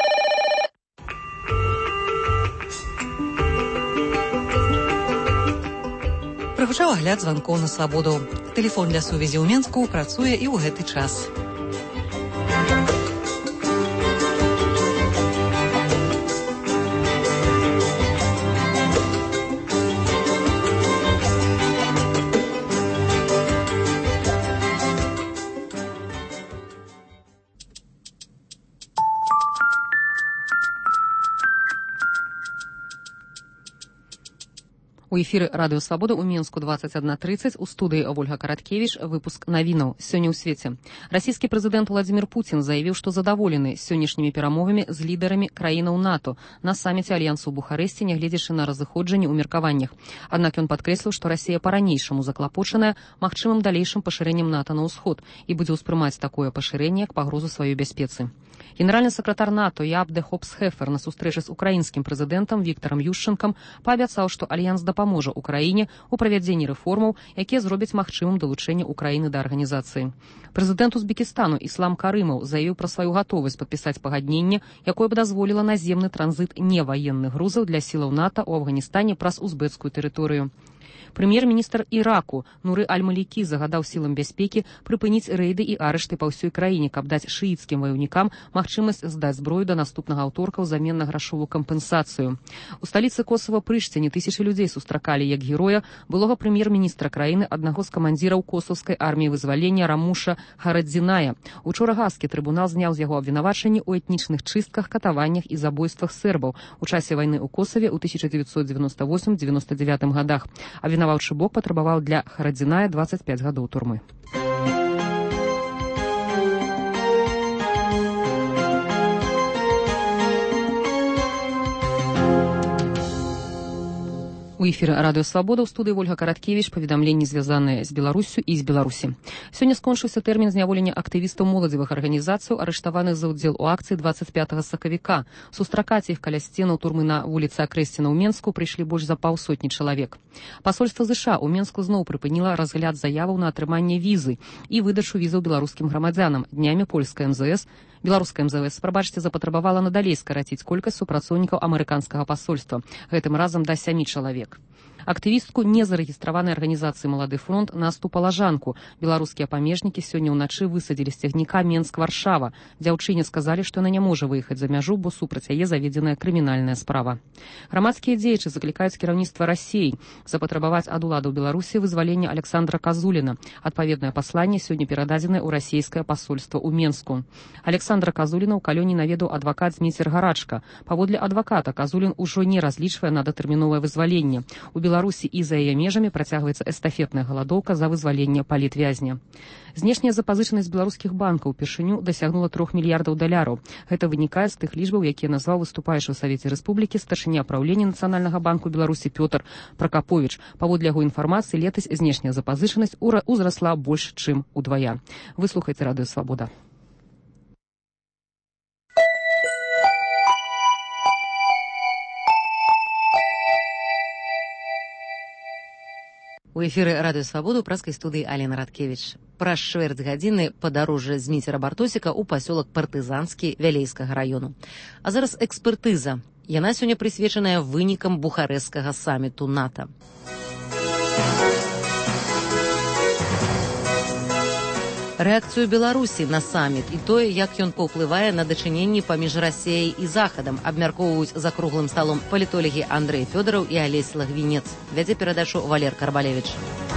S5: Прагучаў агляд званкоў на свабоду. Тэлефон для сувязі ў Менску працуе і ў гэты час. У эфіры радыё «Свабода» ў Менску 21:30, у студыі Ольга Караткевіч, выпуск навінаў сёння ў свеце. Расійскі прэзідэнт Владзімір Пуцін заявіў, што задаволены сённяшнімі перамовамі з лідарамі краінаў НАТО на саміце Альянсу ў Бухарэсце, нягледзячы на разыходжанні ў меркаваннях. Аднак ён падкрэсліў, што Расія па-ранейшаму заклапочаная магчымым далейшым пашырэннем НАТО на ўсход і будзе ўспрымаць такое пашырэнне як пагрозу сваёй бяспецы. Генеральны сакратар НАТО Яап де Хопс-Хефер на сустрэчы з украінскім прэзідэнтам Віктарам Юшчэнкам паабяцаў, што Альянс дапаможа Украіне ў правядзенні рэформаў, якія зробяць магчымым далучэнне Украіны да арганізацыі. Прэзідэнт Узбекістану Іслам Карымаў заявіў пра сваю гатовасць падпісаць пагадненне, якое б дазволіла наземны транзіт неваенных грузаў для сілаў НАТО ў Афганістане праз узбекскую тэрыторыю. Прэм'ер-міністр Іраку Нуры Аль-Малікі загадаў сілам бяспекі прыпыніць рэйды і арышты па ўсёй краіне, каб даць шыіцкім ваяўнікам магчымасць здаць зброю да наступнага аўторка ўзамен на грашовую кампенсацыю. У сталіцы Косава Прышціне тысячы людзей сустракалі як героя былога прэм'ер-міністра краіны, аднаго з камандзіраў косаўскай арміі вызвалення Рамуша Харадзіная. Учора Гаагскі трыбунал зняў з яго абвінавачанні ў этнічных чыстках, катаваннях і забойствах сербаў у часе вайны ў Косаве ў 1998-99 годах. Абвінаваўчы бок патрабаваў для Харадзіная 25 гадоў турмы. У эфіры радыё «Свабода», ў студыі Ольга Караткевіч, паведамленні звязаныя з Беларуссю і з Беларусі. Сёння скончыўся тэрмін зняволення актывістаў моладзевых арганізацый, арыштаваных за ўдзел у акцыі 25 сакавіка. Сустракаць іх каля сценаў турмы на вуліцы Акрэсціна ў Менску прыйшлі больш за паўсотні чалавек. Пасольства США ў Менску зноў прыпыніла разгляд заяваў на атрыманне візы і выдачу візаў беларускім грамадзянам. Днямі польская Беларуская МЗС, прабачце, запатрабавала надалей скараціць колькасць супрацоўнікаў амерыканскага пасольства, гэтым разам да 7 чалавек. Актывістку незарэгістраванай арганізацыі «Малады фронт» Насту Палажанку беларускія памежнікі сёння ўначы высадзілі з цягніка Менск-Варшава. Дзяўчыне сказалі, што яна не можа выехаць за мяжу, бо супраць яе заведзеная крымінальная справа. Грамадскія дзеячы заклікаюць кіраўніцтва Расіі запатрабаваць ад уладаў Беларусі вызвалення Александра Казуліна. Адпаведнае пасланне сёння перададзенае ў расійскае пасольства ў Менску. Александра Казуліна ў калёне наведаў адвакат Зміцер Гарачка. Паводле адваката, Казулін ужо не разлічвае на датэрміновае вызваленне. У Беларусі і за яе межамі працягваецца эстафетная галадоўка за вызваленне палітвязня. Знешняя запазычанасць беларускіх банкаў упершыню дасягнула $3 мільярдаў. Гэта вынікае з тых лічбаў, якія назваў выступаючы ў Савеце Рэспублікі старшыня праўлення Нацыянальнага банку Беларусі Пётр Пракаповіч. Паводле яго інфармацыі, летась знешняя запазычанасць узрасла больш, чым удвая. Вы слухаеце радыё «Свабода». У эфіры радыё «Свабода» ў праскай студыі Алена Радкевіч. Праз чвэрць гадзіны падарожжа з Міцера-Бартосіка ў пасёлак Партызанскі Вялейскага раёну. А зараз экспертыза. Яна сёння прысвечаная вынікам бухарэсцкага саміту НАТО.
S10: Рэакцыю Беларусі на саміт і тое, як ён паўплывае на дачыненні паміж Расіяй і Захадам, абмяркоўваюць за круглым сталом палітолагі Андрэй Фёдораў і Алесь Лагвінец. Вядзе перадачу Валер Карбалевіч.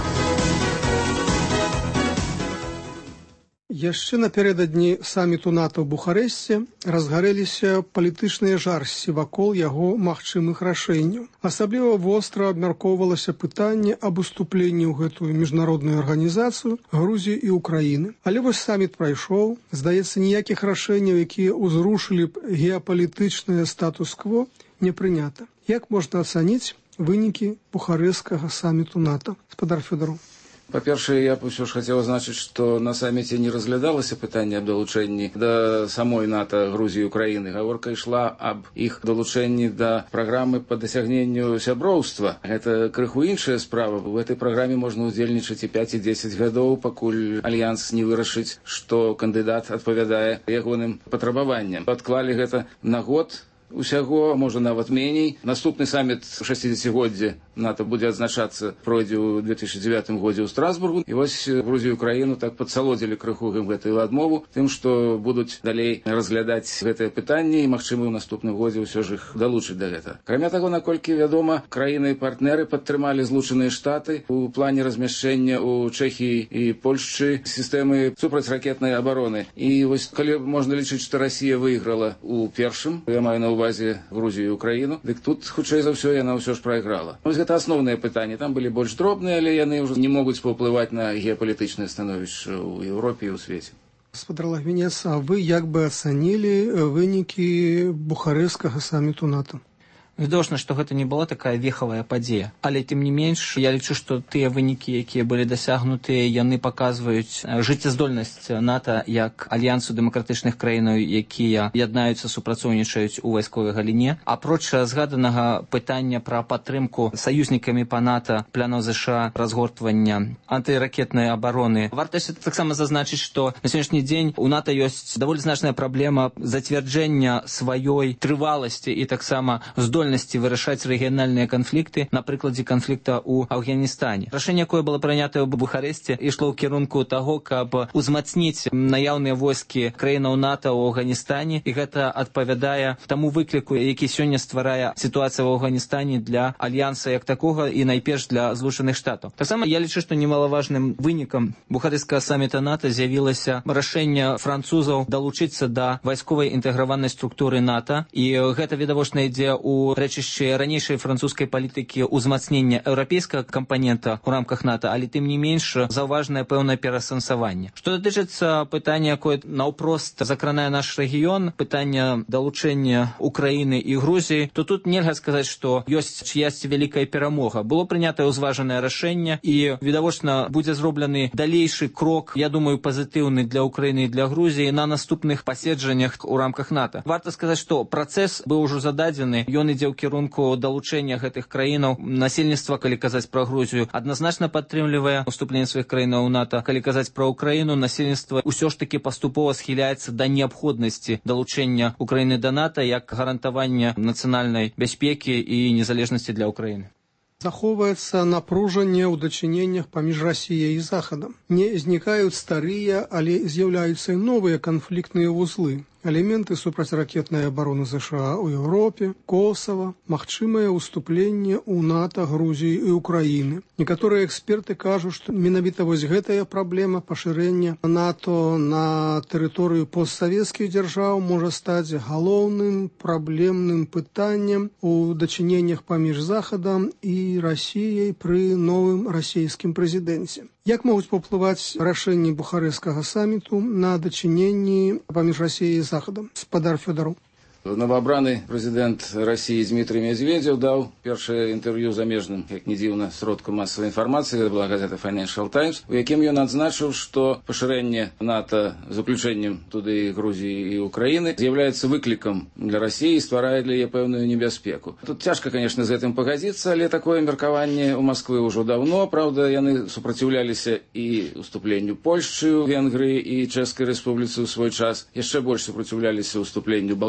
S15: Яшчэ напярэдадні саміту НАТО ў Бухарэсце разгарэліся палітычныя жарсці вакол яго магчымых рашэнняў. Асабліва востра абмяркоўвалася пытанне аб уступленні ў гэтую міжнародную арганізацыю Грузіі і Украіны. Але вось саміт прайшоў. Здаецца, ніякіх рашэнняў, якія ўзрушылі б геапалітычнае статус-кво, не прынята. Як можна ацаніць вынікі бухарэсцкага саміту НАТО? Гаспадар Фёдораў.
S16: Па-першае, я б ўсё ж хацеў азначыць, што на саміце не разглядалася пытанне аб далучэнні да самой НАТО Грузіі і Украіны. Гаворка ішла аб іх далучэнні да праграмы па дасягненню сяброўства. Гэта крыху іншая справа. У гэтай праграме можна ўдзельнічаць і 5, і 10 гадоў, пакуль альянс не вырашыць, што кандыдат адпавядае ягоным патрабаванням. Адклалі гэта на год. Усяго, можа нават меней. Наступны саміт 60-годдзя НАТО будзе адзначацца, пройдзе ў 2009 годзе ў Страсбургу. І вось Грузію і Украіну так падсалодзілі крыху гэтую адмову тым, што будуць далей разглядаць гэтае пытанне і, магчыма, ў наступным годзе ўсё ж іх далучыць да гэтага. Акрамя таго, наколькі вядома, краіны і партнеры падтрымалі Злучаныя Штаты у плане размяшчэння ў Чэхіі і Польшчы сістэмы супрацьракетнай абароны. І вось калі можна лічыць, што Расія выйграла у першым, я маю на ўвазе Грузію і Украіну, дык тут, хутчэй за ўсё, яна ўсё ж прайграла. Вось гэта асноўнае пытанне. Там былі больш дробныя, але яны ўжо не могуць паўплываць на геапалітычнае становішча ў Еўропе і ў свеце.
S15: Гаспадар Лагвінец, а вы як бы ацанілі вынікі бухарэсцкага саміту НАТО?
S17: Відавочна, што гэта не была такая вехавая падзея. Але, тым не менш, я лічу, што тыя вынікі, якія былі дасягнутыя, яны паказваюць жыццяздольнасць НАТО як альянсу дэмакратычных краінаў, якія яднаюцца, супрацоўнічаюць у вайсковай галіне. Апроч згаданага пытання пра падтрымку саюзнікамі па НАТО планаў ЗША разгортвання антыракетнай абароны, варта таксама зазначыць, што на сённяшні дзень у НАТО ёсць даволі значная праблема зацвярджэння сваёй трываласці і таксама здольнасці вырашаць рэгіянальныя канфлікты, на прыкладзе канфлікта ў Афганістане. Рашэнне, якое было прынятае ў Бухарэсце, ішло ў кірунку таго, каб узмацніць наяўныя войскі краінаў НАТО ў Афганістане, і гэта адпавядае таму выкліку, які сёння стварае сітуацыя ў Афганістане для альянса як такога і найперш для Злучаных Штатаў. Таксама я лічу, што немалаважным вынікам бухарэсцкага саміта НАТО з'явілася рашэнне французаў далучыцца да вайсковай інтэграванай структуры НАТО, і гэта відавочна ідзе ў рэчышчы ранейшай французскай палітыкі ўзмацнення еўрапейскага кампанента ў рамках НАТО, але тым не менш заўважнае пэўнае пераасэнсаванне. Што датычыцца пытання, якое наўпрост закранае наш рэгіён, пытання далучэння Украіны і Грузіі, то тут нельга сказаць, што ёсць чыясьці вялікая перамога. Было прынятае ўзважанае рашэнне, і відавочна будзе зроблены далейшы крок, я думаю, пазітыўны для Украіны і для Грузіі на наступных паседжаннях у рамках НАТО. Варта сказаць, што працэс быў ужо зададзены, ён ідзе ў кірунку далучэння гэтых краінаў. Насельніцтва, калі казаць пра Грузію, адназначна падтрымлівае уступленне сваіх краінаў у НАТО. Калі казаць пра Украіну, насельніцтва ўсё ж такі паступова схіляецца да неабходнасці далучэння Украіны да НАТО як гарантавання нацыянальнай бяспекі і незалежнасці для Украіны.
S15: Захоўваецца напружанне ў дачыненнях паміж Расіяй і Захадам. Не знікаюць старыя, але з'яўляюцца і новыя канфліктныя вузлы. Элементы супрацьракетнай абароны ЗША ў Еўропе, Косава, магчымае ўступленне ў НАТО, Грузіі і Украіны. Некаторыя эксперты кажуць, што менавіта вось гэтая праблема пашырэння НАТО на тэрыторыю постсавецкіх дзяржаў можа стаць галоўным праблемным пытаннем у дачыненнях паміж Захадам і Расіяй пры новым расійскім прэзідэнце. Як могуць паўплываць рашэнні бухарэсцкага саміту на дачыненні паміж Расіяй і Захадам? Гаспадар Фёдораў.
S16: Новоабраны прэзідэнт Расіі Дмітрый Медведзеў даў першае інтэрв'ю замежным, як не дзіўна, сродкам масавай інфармацыі, гэта была газета Financial Times, у якім ён адзначыў, што пашырэнне НАТО з уключэннем туды Грузіі і Украіны з'яўляецца выклікам для Расіі і стварае для яе пэўную небяспеку. Тут цяжка, конечно, з гэтым пагадзіцца, але такое меркаванне ў Масквы ўжо даўно. Праўда, яны супраціўляліся і уступленню Польшчы, Венгрыі і Чэшскай рэспубліцы ў свой час, яшчэ больш супраціўляліся ўступленню балтыйскіх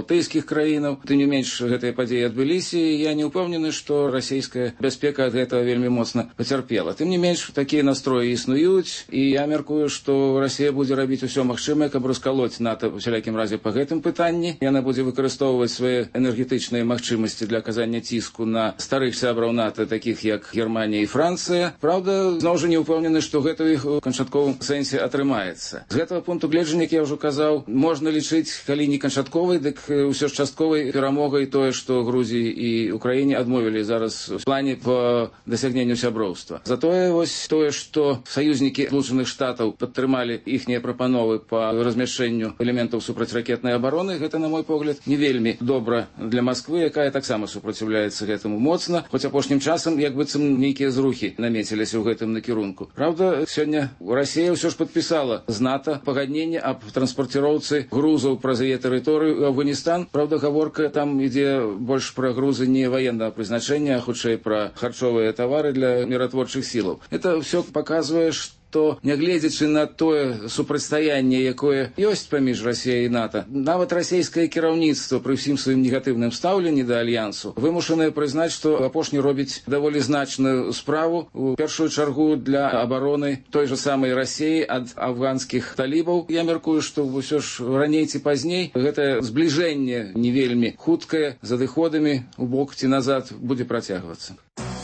S16: других краінаў. Тым не менш, гэтыя падзеі адбыліся, і я не ўпэўнены, што расійская бяспека ад гэтага вельмі моцна пацярпела. Тым не менш, такія настроі існуюць, і я мяркую, што Расія будзе рабіць усё магчымае, каб раскалоць НАТО ў усялякім разе па гэтым пытанні. Яна будзе выкарыстоўваць свае энергетычныя магчымасці для аказання ціску на старых сябраў НАТО, такіх як Германія і Францыя. Праўда, зноў жа не ўпэўнены, што гэта ў іх у канчатковым сэнсе атрымаецца. З гэтага пункту гледжання, як я ўжо казаў, можна лічыць, калі не канчатковай, дык ўсё ж частковай перамогай тое, што Грузіі і Украіне адмовілі зараз у плане по дасягненню сяброўства. Затое вось тое, што саюзнікі Злучаных Штатаў падтрымалі іхнія прапановы па размяшчэнню элементаў супрацьракетнай абароны, гэта, на мой погляд, не вельмі добра для Масквы, якая таксама супраціўляецца гэтаму моцна, хоць апошнім часам як быццам нейкія зрухі намеціліся ў гэтым накірунку. Правда, сёння Расія ўсё ж падпісала з НАТО пагадненне аб транспарціроўцы грузаў праз яе тэрыторыю ў Афганістан. Правда, гаворка там ідзе больш пра грузы не ваеннага прызначэння, а хутчэй пра харчовыя тавары для міратворчых сілаў. Это ўсё паказвае, што нягледзячы на тое супрацьстаянне, якое ёсць паміж Расіяй і НАТО, нават расійскае кіраўніцтва пры ўсім сваім негатыўным стаўленні да альянсу вымушанае прызнаць, што апошні робіць даволі значную справу, у першую чаргу для абароны той жа самай Расіі ад афганскіх талібаў. Я мяркую, што ўсё ж раней ці пазней гэтае збліжэнне не вельмі хуткае, з адыходамі у бок ці назад будзе працягвацца.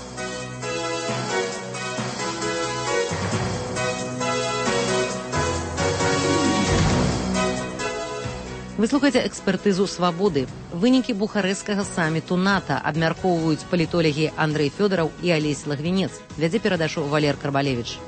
S10: Вы слухаеце экспертызу «Свабоды». Вынікі бухарэсцкага саміту НАТО абмяркоўваюць палітолагі Андрэй Фёдараў і Алесь Лагвінец. Вядзе перадачу Валер Карбалевіч.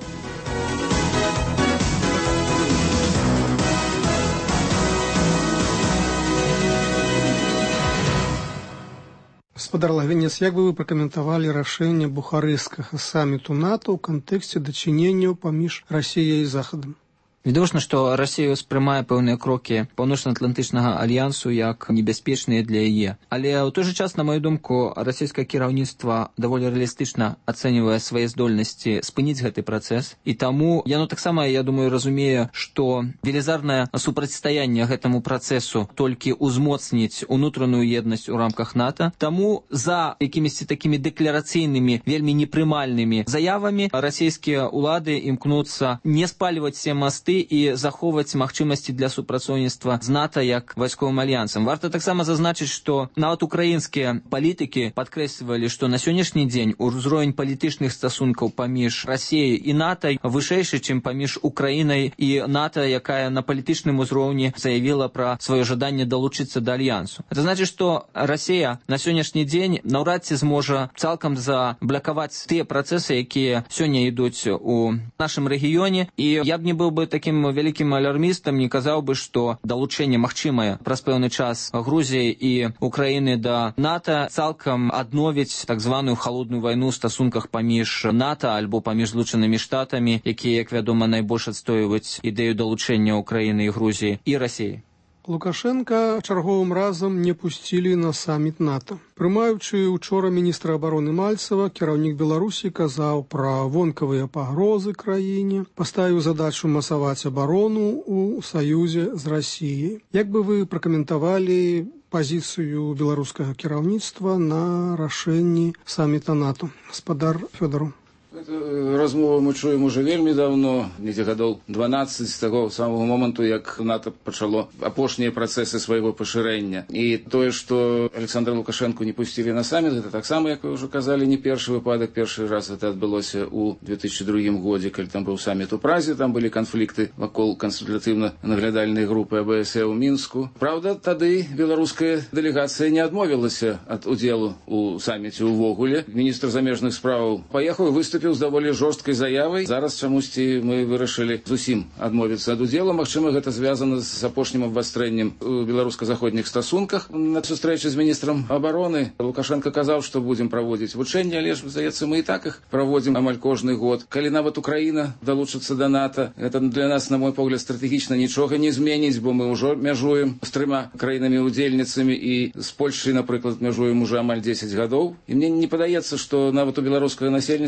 S15: Гаспадар Лагвінец, як бы вы пракаментавалі рашэнне бухарэсцкага саміту НАТО ў кантэксце дачыненняў паміж Расіяй і Захадам?
S17: Відавочна, што Расія ўспрымае пэўныя крокі Паўночна-Атлантычнага альянсу як небяспечныя для яе. Але ў той жа час, на маю думку, расійскае кіраўніцтва даволі рэалістычна ацэньвае свае здольнасці спыніць гэты працэс. І таму яно таксама, я думаю, разумее, што велізарнае супрацьстаянне гэтаму працэсу толькі ўзмоцніць унутраную еднасць у рамках НАТО. Таму за якімісьці такімі дэкларацыйнымі, вельмі непрымальнымі заявамі расійскія ўлады імкнуцца не спальваць все масты і захоўваць магчымасці для супрацоўніцтва з НАТО як вайсковым альянсам. Варта таксама зазначыць, што нават украінскія палітыкі падкрэслівалі, што на сённяшні дзень узровень палітычных стасункаў паміж Расіяй і НАТО вышэйшы, чым паміж Украінай і НАТО, якая на палітычным узроўні заявіла пра сваё жаданне далучыцца да альянсу. Это значыць, што Расія на сённяшні дзень наўрад ці зможа цалкам заблакаваць тыя працэсы, якія сёння ідуць у нашым рэгіёне. І я б не быў бы таким вялікім алярмістам, не казаў бы, што далучэнне магчымае праз пэўны час Грузіі і Украіны да НАТО цалкам адновіць так званую халодную вайну ў стасунках паміж НАТО альбо паміж Злучанымі Штатамі, якія, як вядома, найбольш адстойваюць ідэю далучэння Украіны і Грузіі і Расіі.
S15: Лукашенка чарговым разам не пусцілі на саміт НАТО. Прымаючы учора міністра абароны Мальцева, кіраўнік Беларусі казаў пра вонкавыя пагрозы краіне, паставіў задачу масаваць абарону ў саюзе з Расіяй. Як бы вы пракаментавалі пазіцыю беларускага кіраўніцтва на рашэнні саміта НАТО? Гаспадар Фёдараў.
S16: Размову мы чуем уже вельмі давно, недзе гадоў 12 з таго самого моманту, як НАТО пачало апошнія працэсы свайго пашырэння. І тое, што Александра Лукашенко не пусцілі на саміт, гэта таксама, як вы ўжо казалі, не першы выпадак. Першы раз гэта адбылося ў 2002 годзе, калі там быў саміт у Празе, там былі канфлікты вакол кансультатыўна-наглядальнай групы АБСЕ ў Мінску. Праўда, тады беларуская дэлегацыя не адмовілася ад удзелу ў саміце ўвогуле. Міністр замежных справаў паехаў і выступіў з даволі жорсткай заявай. Зараз чамусьці мы вырашылі зусім адмовіцца ад удзелу. Магчыма, гэта звязана з апошнім абвастрэннем у беларуска-заходніх стасунках. На сустрэчы з міністрам абароны Лукашенко казаў, што будзем праводзіць вучэнні, але ж, здаецца, мы і так іх праводзім амаль кожны год. Калі нават Украіна далучыцца да НАТО, гэта для нас, на мой погляд, стратэгічна нічога не зменіць, бо мы ўжо мяжуем з 3 краінамі-удзельніцамі і з Польшай, напрыклад, мяжуем уже амаль 10 гадоў. І мне не падаецца, што нават у беларускага насельніцтва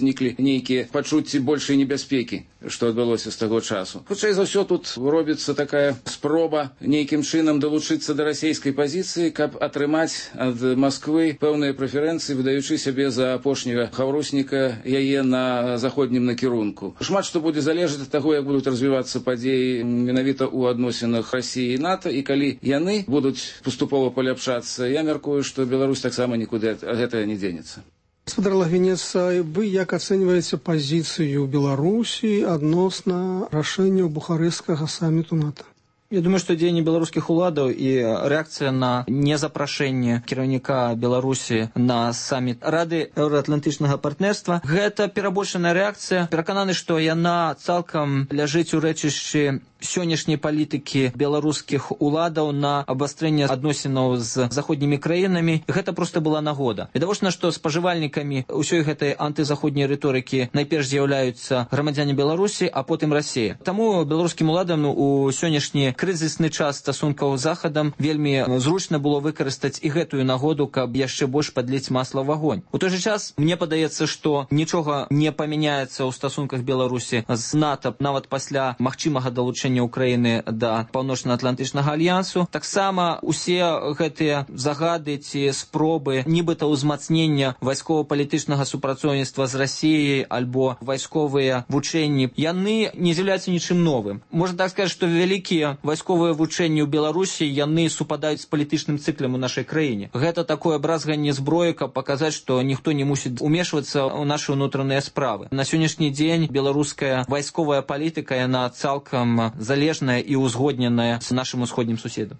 S16: узніклі нейкія пачуцці большай небяспекі, што адбылося з таго часу. Хутчэй за ўсё тут робіцца такая спроба нейкім чынам далучыцца да расійскай пазіцыі, каб атрымаць ад Масквы пэўныя прэферэнцыі, выдаючы сябе за апошняга хаўрусніка яе на заходнім накірунку. Шмат што будзе залежаць ад таго, як будуць развівацца падзеі менавіта ў адносінах Расіі і НАТО, і калі яны будуць паступова паляпшацца, я мяркую, што Беларусь таксама нікуды ад гэтага не дзенецца.
S15: Господар Лагвінец, вы як ацэньваеце пазіцыю Беларусі адносна рашэнняў бухарэсцкага саміту НАТО?
S17: Я думаю, што дзеянні беларускіх уладаў і рэакцыя на незапрашэнне кіраўніка Беларусі на саміт Рады еўраатлантычнага партнерства – гэта перабольшаная рэакцыя. Перакананы, што яна цалкам ляжыць у рэчышчы сённяшняй палітыкі беларускіх уладаў на абвастрэнне адносінаў з заходнімі краінамі. Гэта проста была нагода. Відавочна, што спажывальнікамі ўсёй гэтай антызаходняй рыторыкі найперш з'яўляюцца грамадзяне Беларусі, а потым Расія. Таму беларускім уладам у сённяшні крызісны час стасункаў з Захадам вельмі зручна было выкарыстаць і гэтую нагоду, каб яшчэ больш падліць масла ў агонь. У той жа час, мне падаецца, што нічога не памяняецца ў стасунках Беларусі з НАТО нават пасля магчымага далучэння Украіны да Паўночна-Атлантычнага альянсу. Таксама усе гэтыя загады ці спробы нібыта ўзмацнення вайскова-палітычнага супрацоўніцтва з Расіяй альбо вайсковыя вучэнні, яны не з'яўляюцца нічым новым. Можна так сказаць, што вялікія вайсковыя вучэнні ў Беларусі, яны супадаюць з палітычным цыклам у нашай краіне. Гэта такое бразганне зброі, каб паказаць, што ніхто не мусіць умешвацца ў нашы ўнутраныя справы. На сённяшні дзень беларуская вайсковая палітыка, яна цалкам залежная і ўзгодненая з нашым усходнім суседам.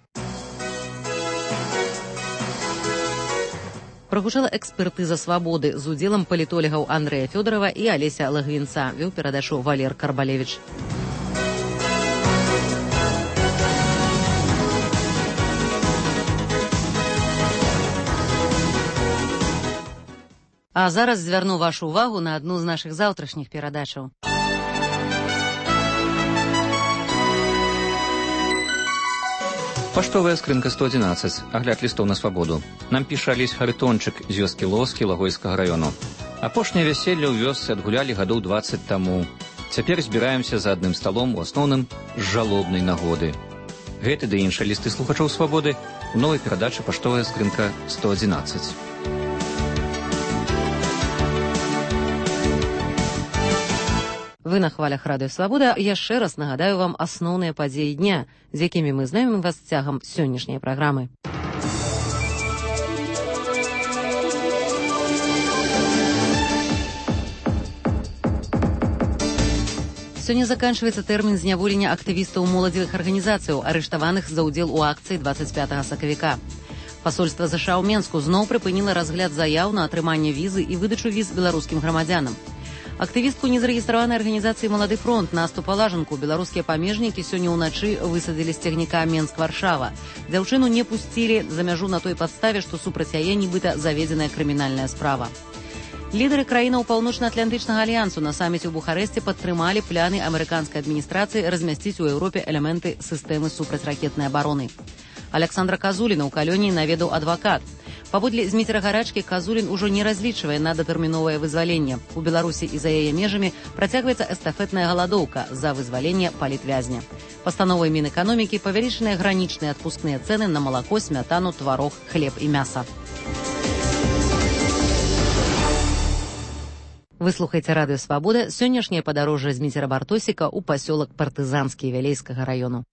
S10: Прагучала экспертыза свабоды з удзелам палітолегаў Андрэя Фёдорова і Алеся Лагвінца. Вёў перадачу Валер Карбалевіч. А зараз звярну вашу увагу на адну з нашых заўтрашніх перадачаў.
S18: Паштовая скрынка 111. Агляд лістоў на свабоду. Нам піша Алесь Харитончык з вёскі Лоскі Лагойскага раёну. Апошняе вяселле ў вёсцы адгулялі гадоў 20 таму. Цяпер збіраемся за адным сталом, у асноўным з жалобнай нагоды. Гэты ды іншыя лісты слухачоў свабоды у новай перадачы «Паштовая скрынка 111».
S10: Вы на хвалях Радыё Свабода. Яшчэ раз нагадаю вам асноўныя падзеі дня, з якімі мы знаёмім вас цягам сённяшняй праграмы. Сёння заканчивается тэрмін зняволення актывістаў моладзевых арганізацыяў, арыштаваных за ўдзел у акцыі 25 сакавіка. Пасольства ЗША ў Менску зноў прыпыніла разгляд заяў на атрыманне візы і выдачу віз беларускім грамадзянам. Актывістку незарэгістраванай арганізацыі «Малады фронт» Насту Палажанку беларускія памежнікі сёння ўначы высадзілі з цягніка Менск-Варшава. Дзяўчыну не пусцілі за мяжу на той падставе, што супраць яе нібыта заведзеная крымінальная справа. Лідары краінаў Паўночна-Атлантычнага альянсу на саміце ў Бухарэсце падтрымалі пляны амерыканскай адміністрацыі размясціць у Еўропе элементы сістэмы супрацьракетнай абароны. Александра Казуліна ў калоніі наведаў адвакат. Паводле зміцера гарачкі, Казулін ужо не разлічвае на датэрміновае вызваленне. У Беларусі і за яе межамі працягваецца эстафетная галадоўка за вызваленне палітвязня. Пастановай Мінэканомікі павялічаныя гранічныя адпускныя цэны на малако, смятану, тварог, хлеб і мяса. Вы слухаеце Радыё Свабода. Сённяшняе падарожжа Зміцера Бартосіка ў пасёлак Партызанскі Вялейскага раёну.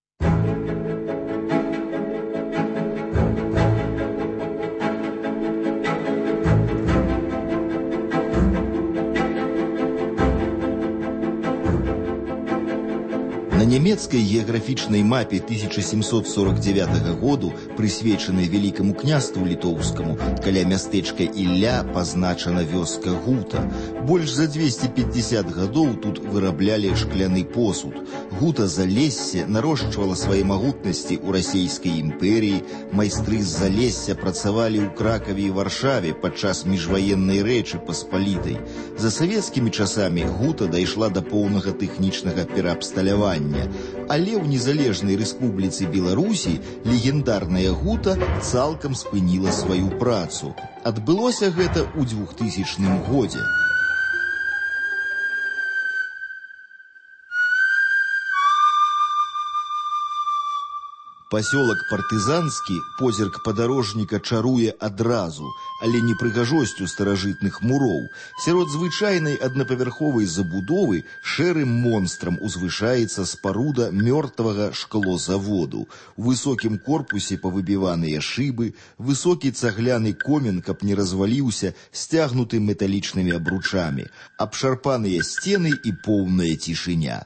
S19: На нямецкай геаграфічнай мапе 1749 году, прысвечанай Вялікаму княству літоўскаму, каля мястэчка Ілля пазначана вёска Гута. Больш за 250 гадоў тут выраблялі шкляны посуд. Гута Залессе нарошчвала свае магутнасці ў расійскай імперіі. Майстры з Залесся працавалі ў Кракаве і Варшаве падчас міжваеннай Рэчы Паспалітай. За савецкімі часамі Гута дайшла да поўнага тэхнічнага пераабсталявання. Але ў незалежнай рэспубліцы Беларусі легендарная Гута цалкам спыніла сваю працу. Адбылося гэта ў 2000 годзе. Пасёлак Партызанскі позірк падарожніка чаруе адразу, але не прыгажосцю старажытных муроў. Сярод звычайнай аднапавярховай забудовы шэрым монстрам узвышаецца спаруда мёртвага шклозаводу. У высокім корпусе павыбіваныя шыбы, высокі цагляны комін, каб не разваліўся, сцягнуты металічнымі абручамі, абшарпаныя сцены і поўная цішыня.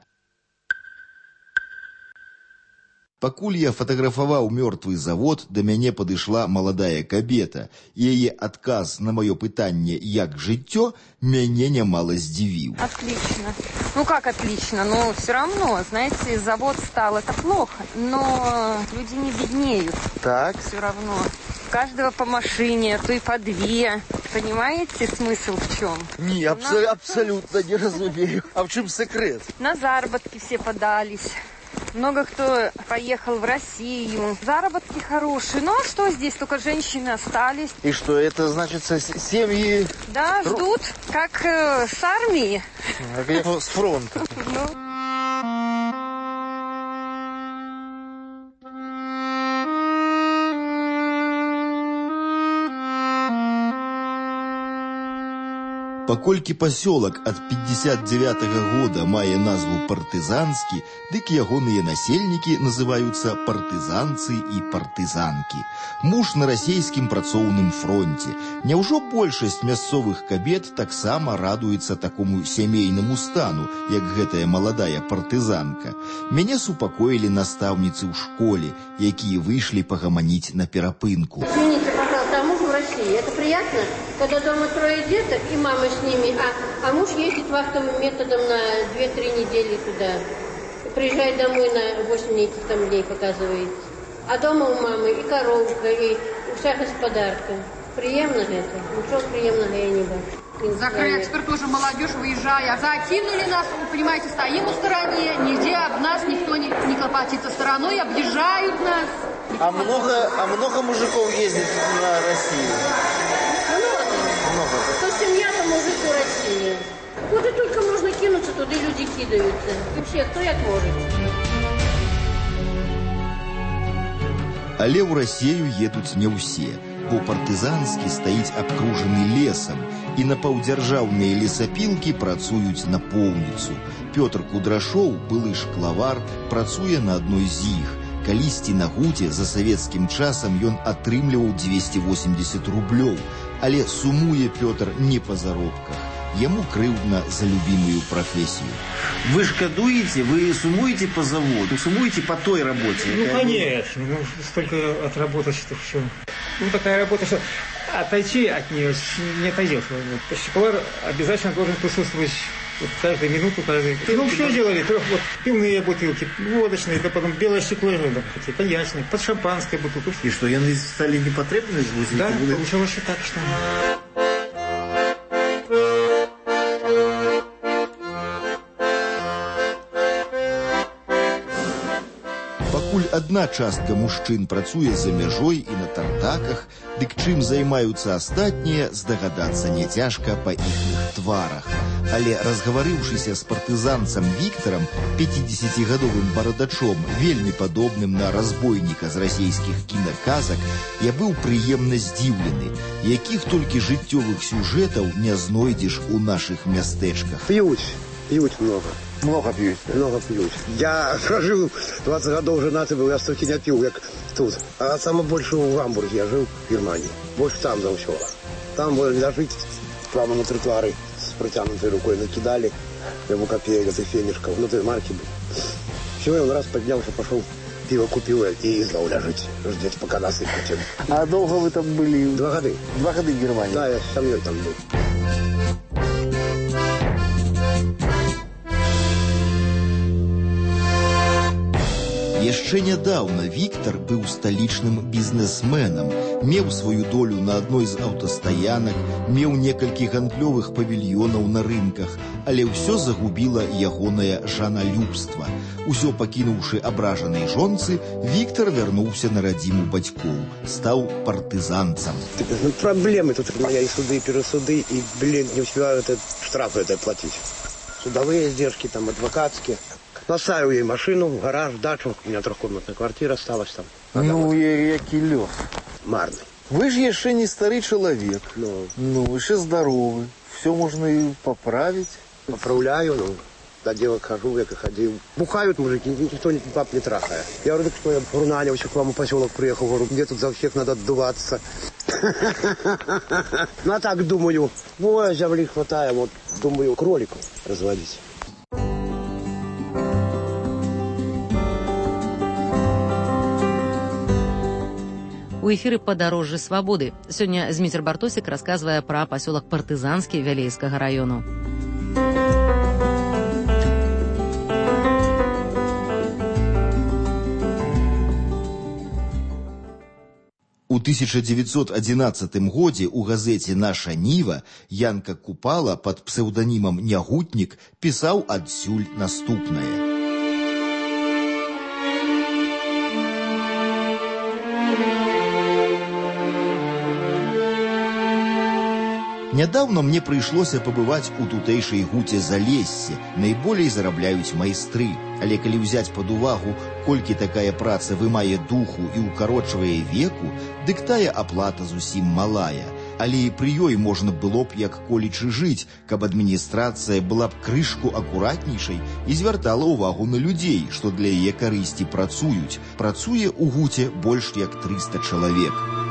S19: Пакуль я фатаграфаваў мёртвы завод, да мяне падышла маладая кабета. Яе адказ на маё пытанне «Як жыццё?» мяне немало здзівіў.
S3: Отлично. Ну как отлично? Но все равно, знаете, завод стал, это плохо. Но люди не беднеют. Так. Все равно. У каждого по машине, а то и по две. Понимаете, смысл в чем?
S21: Не, абсолютно не разумею. А в чем секрет?
S3: На заработки все подались. Много кто поехал в Россию. Заработки хорошие. Ну а что здесь? Только женщины остались.
S21: И что, это значит семьи...
S3: Да, ждут, как с армии.
S21: С фронта.
S19: Паколькі пасёлак ад 59-го года мае назву Партызанскі, дык ягоныя насельнікі называюцца партызанцы і партызанкі. Муж на расійскім працоўным фронте. Няўжо большасць мясцовых кабет таксама радуецца такому сямейнаму стану, як гэтая маладая партызанка? Мяне супакоілі настаўніцы ў школе, якія выйшлі пагаманіць на перапынку.
S22: Извините, пожалуйста, а муж в России? Это приятно? Когда дома трое деток и мама с ними, а муж ездит вахтовым методом на 2-3 недели туда. Приезжает домой на 8 дней, показывает. А дома у мамы и коровка, и вся господарка. Приемно это? Ничего приемного я не бачу.
S23: Закрыли, теперь тоже молодежь, выезжая. Закинули нас, вы понимаете, стоим в стороне, нигде об нас никто не клопотится стороной, объезжают нас.
S21: А много мужиков ездит на Россию?
S22: Много. То семья, то мужик у России. Куда только можно кинуться, туда люди кидаются. Вообще, кто як может?
S19: Але ў Расію едуць не ўсе, бо партызанскі стаіць абкружаны лесам, і напаўдзяржаўныя лесапілкі працуюць на поўніцу. Пётр Кудрашоў, былы шклавар, працуе на адной з іх. Калісьці на гуце за савецкім часам ён атрымліваў 280 рублёў, але сумуе Пётр не па заробках. Яму крыўдна за любимую профессию.
S21: Вы шкодуете, вы сумуете по заводу, сумуете по той работе?
S24: Ну, конечно. Ну, столько отработать, что все. Ну, такая работа, что отойти от нее не отойдешь. Школар обязательно должен присутствовать вот каждую минуту, каждый. Ну, все делали. Вот пивные бутылки, водочные, да потом белое стекло, коньячные, под шампанское бутылку.
S21: И что, яны стали непотребны?
S24: Да, получилось так, что...
S19: Адна частка мужчын працуе за мяжой і на тартаках, дык чым займаюцца астатнія, здагадацца няцяжка па іхных тварах. Але разгаварыўшыся з партызанцам Віктарам, 50-гадовым барадачом, вельмі падобным на разбойніка з расійскіх кінаказак, я быў прыемна здзіўлены, якіх толькі жыццёвых сюжэтаў не знойдзеш у нашых мястэчках.
S25: Пьют много. Много пьют. Много пьют. Я прожил 20 годов женатый был, я столько не пил, как тут. А самое больше в Гамбурге я жил, в Германии. Больше там заучил. Там было жить прямо на тротуары с протянутой рукой накидали. Я копеек, это фенишков, внутри марки был. Все, я раз поднялся, пошел, пиво купил и издал жить. Ждать, пока нас выпустим. А долго вы там были? 2 года. 2 года в Германии? Да, я с семьей там был.
S19: Яшчэ нядаўна Віктар быў сталічным бізнесменам, меў сваю долю на адной з аўтастаянак, меў некалькі гандлёвых павільёнаў на рынках, але ўсё загубіла ягонае жаналюбства. Усё пакінуўшы абражанай жонцы, Віктар вярнуўся на радзіму бацькоў, стаў партызанцам.
S25: Проблемы тут моя и суды, и пересуды, и, не успеваю штрафы платить. Судовые издержки, там, адвокатские. Поставил ей машину, гараж, дачу. У меня трехкомнатная квартира осталась там.
S21: Ну, який лёс.
S25: Марный.
S21: Вы же еще не старый человек. Ну, еще здоровый. Все можно и поправить.
S25: Поправляю, ну, до девок хожу, як и ходил. Бухают мужики, никто баб не трахает. Я говорю, так что я Рунаневичу к вам в поселок приехал, говорю, где тут за всех надо отдуваться. Ну, а так думаю, ой, земли хватает, вот, думаю, кроликов разводить.
S10: У эфіры «Падарожжы свабоды». Сёння Зміцер Бартосік расказвае пра пасёлак Партызанскі Вялейскага раёну.
S19: У 1911 годзе у газеце «Наша Ніва» Янка Купала пад псеўданімам «Нягутнік» пісаў адсюль наступнае. Нядаўна мне прыйшлося пабываць у тутэйшай гуце Залессе, найболей зарабляюць майстры. Але калі ўзяць пад увагу, колькі такая праца вымае духу і укарочвае веку, дык тая аплата зусім малая. Але і пры ёй можна было б як колечы жыць, каб адміністрацыя была б крышку акуратнейшай і звяртала ўвагу на людзей, што для яе карысці працуюць. Працуе ў гуце больш як 300 чалавек.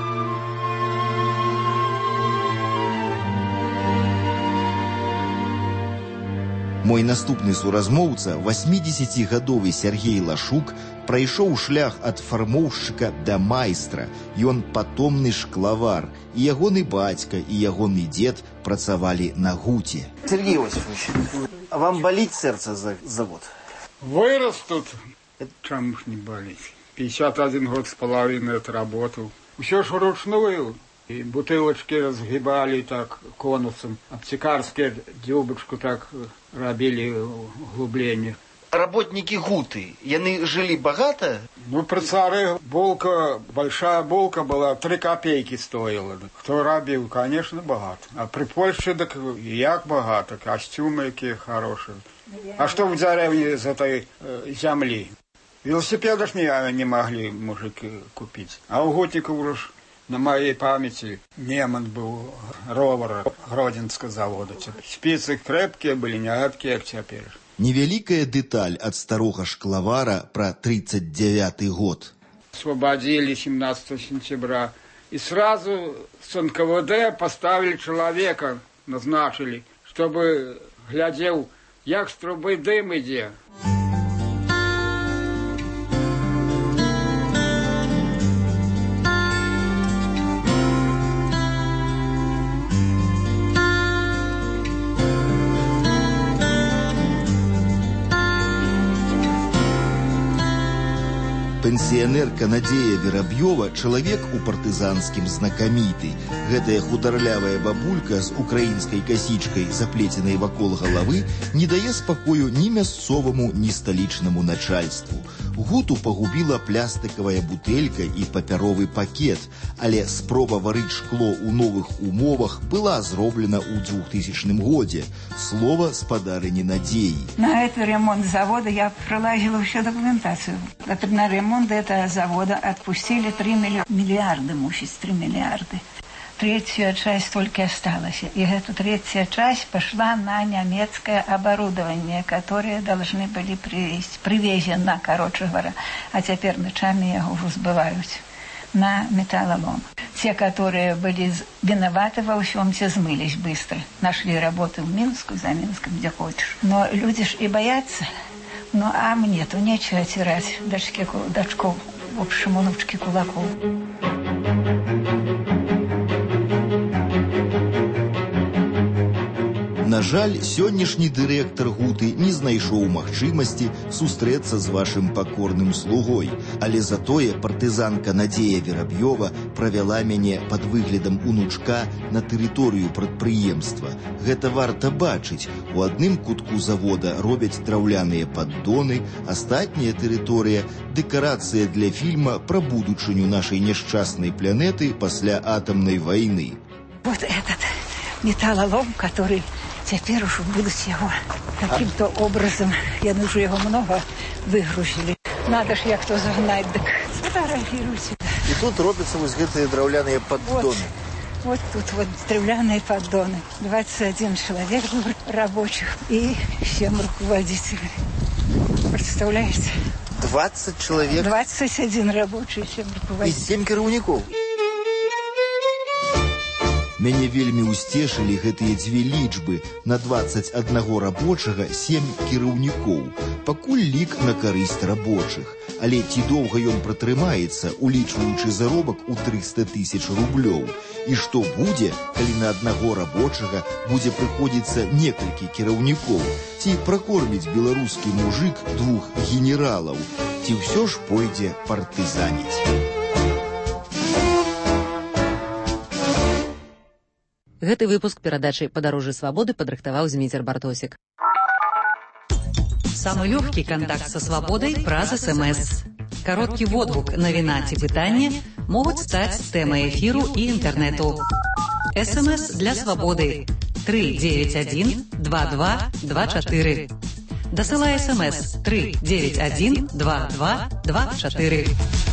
S19: Мой наступны суразмоўца, 80-гадовы Сергей Лашук, прайшоў шлях ад фармоўшчыка да майстра. Ён патомны шклавар, і ягоны бацька, і ягоны дзед працавалі на гуце.
S21: Сергей Иосифович, а вам болит сердце за завод?
S2: Вырос тут. Чему ж не болеть? 51 год с половиной отработал. Все ж вручную. И бутылочки разгибали так конусом. Аптекарские дюбочку так робили углубление.
S21: Работники гуты, яны жили богато?
S2: Ну, при царе булка, большая булка была, 3 копейки стоила. Кто робил, конечно, богато. А при Польше, так як богато, костюмы какие хорошие. А что в деревне из этой земли? Велосипедов не могли мужики купить. А у гутников уже на моей памяти Неман был, ровер Гродинского завода. Спицы крепкие были, не гадкие, как теперь.
S19: Невеликая деталь от старого шклавара про 39-й год.
S2: Освободили 17 сентября. И сразу с НКВД поставили человека, назначили, чтобы глядел, як с трубы дым идет.
S19: Пенсіянерка Надзея Вераб'ёва чалавек у партызанскім знакаміты. Гэтая хударлявая бабулька з украінскай касічкай, заплеценай вакол галавы, не дае спакою ні мясцоваму, ні сталічнаму начальству. Гуту пагубіла плястыкавая бутэлька і папяровы пакет, але спроба варыць шкло ў новых умовах была зроблена ў 2000 годзе. Слова спадарыні Надзеі.
S4: На этот ремонт завода я проложила всю документацию. На ремонт этого завода отпустили 3 миллиарда, мучить 3 миллиарда. Третья часть только осталась. И эта третья часть пошла на немецкое оборудование, которое должны были привезено, короче говоря. А теперь ночами его сбывают на металлолом. Те, которые были виноваты во всем, те смылись быстро. Нашли работу в Минску, за Минском, где хочешь. Но люди ж и боятся. Ну, а мне-то нечего оттирать дочков, в общем, внучки кулаков.
S19: На жаль, сённяшні дырэктар гуты не знайшоў магчымасці сустрэцца з вашым пакорным слугой, але затое партызанка Надзея Вераб'ёва правяла мяне пад выглядам унучка на тэрыторыю прадпрыемства. Гэта варта бачыць. У адным кутку завода робяць драўляныя паддоны, астатняя тэрыторыя – дэкарацыя для фільма пра будучыню нашай няшчаснай планеты пасля атамнай вайны.
S4: Вот этот металлолом, который Теперь уже будут его каким-то образом, я уже его много выгрузили. Надо ж як то загнать, так сфотографируйте.
S19: И тут робятся вот эти древляные поддоны.
S4: Вот тут вот древляные поддоны. 21 человек рабочих и 7 руководителей. Представляете?
S19: 20 человек?
S4: 21 рабочий, 7 руководителей.
S19: И 7 кіраўнікоў. Мяне вельмі ўсцешылі гэтыя дзве лічбы. На 21 рабочага 7 кіраўнікоў. Пакуль лік на карысць рабочых. Але ці доўга ён пратрымаецца, улічваючы заробак у 300 000 рублёў? І што будзе, калі на аднаго рабочага будзе прыходзіцца некалькі кіраўнікоў? Ці пракорміць беларускі мужык 2 генералаў? Ці ўсё ж пойдзе партызаніць?
S10: Гэты выпуск перадачы «Падарожжы свабоды» падрыхтаваў Зміцер Бартосік.
S5: Самый легкий контакт со свободой праз СМС. Короткий водгук, навіна ці пытанне могуць стаць тэмай эфіру і інтэрнэту. СМС для свободы 391 22 24. Дасылай СМС 391 22 24.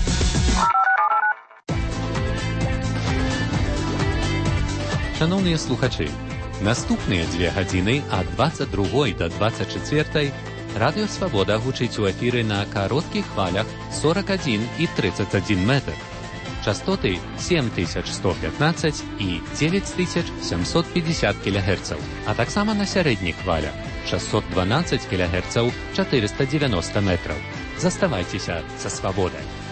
S6: Шановні слухачі, наступныя 2 гадзіны ад 22 до 24 Радыё Свабода гучыць у эфіры на кароткіх хвалях 41 і 31 метр. Частоты 7115 і 9750 кГц, а таксама на сярэдніх хвалях 612 кГц 490 метраў. Заставайцеся са свабодай.